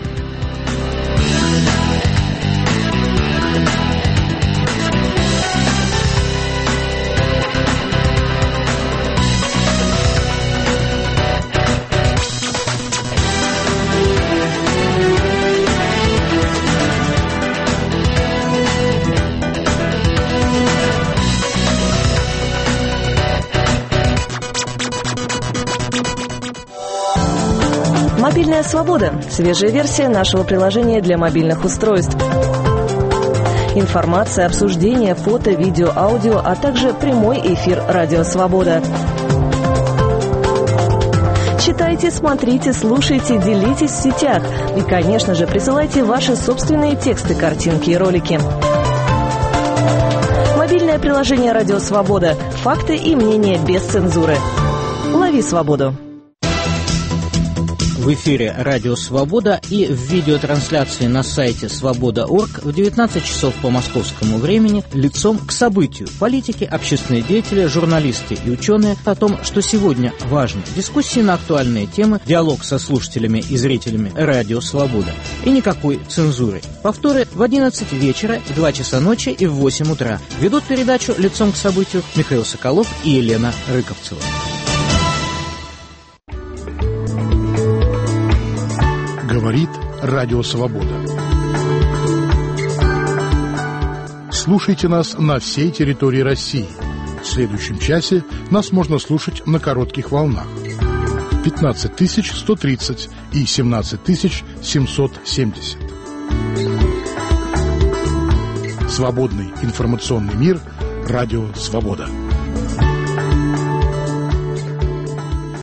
Мобильная свобода. Свежая версия нашего приложения для мобильных устройств. Информация, обсуждение, фото, видео, аудио, а также прямой эфир «Радио Свобода». Читайте, смотрите, слушайте, делитесь в сетях. И, конечно же, присылайте ваши собственные тексты, картинки и ролики. Мобильное приложение «Радио Свобода». Факты и мнения без цензуры. Лови свободу. В эфире «Радио Свобода» и в видеотрансляции на сайте свобода точка орг в девятнадцать часов по московскому времени лицом к событию. Политики, общественные деятели, журналисты и ученые о том, что сегодня важно. Дискуссии на актуальные темы, диалог со слушателями и зрителями «Радио Свобода». И никакой цензуры. Повторы в одиннадцать вечера, в два часа ночи и в восемь утра. Ведут передачу «Лицом к событию» Михаил Соколов и Елена Рыковцева. Говорит Радио Свобода. Слушайте нас на всей территории России. В следующем часе нас можно слушать на коротких волнах. пятнадцать тысяч сто тридцать и семнадцать тысяч семьсот семьдесят. Свободный информационный мир. Радио Свобода.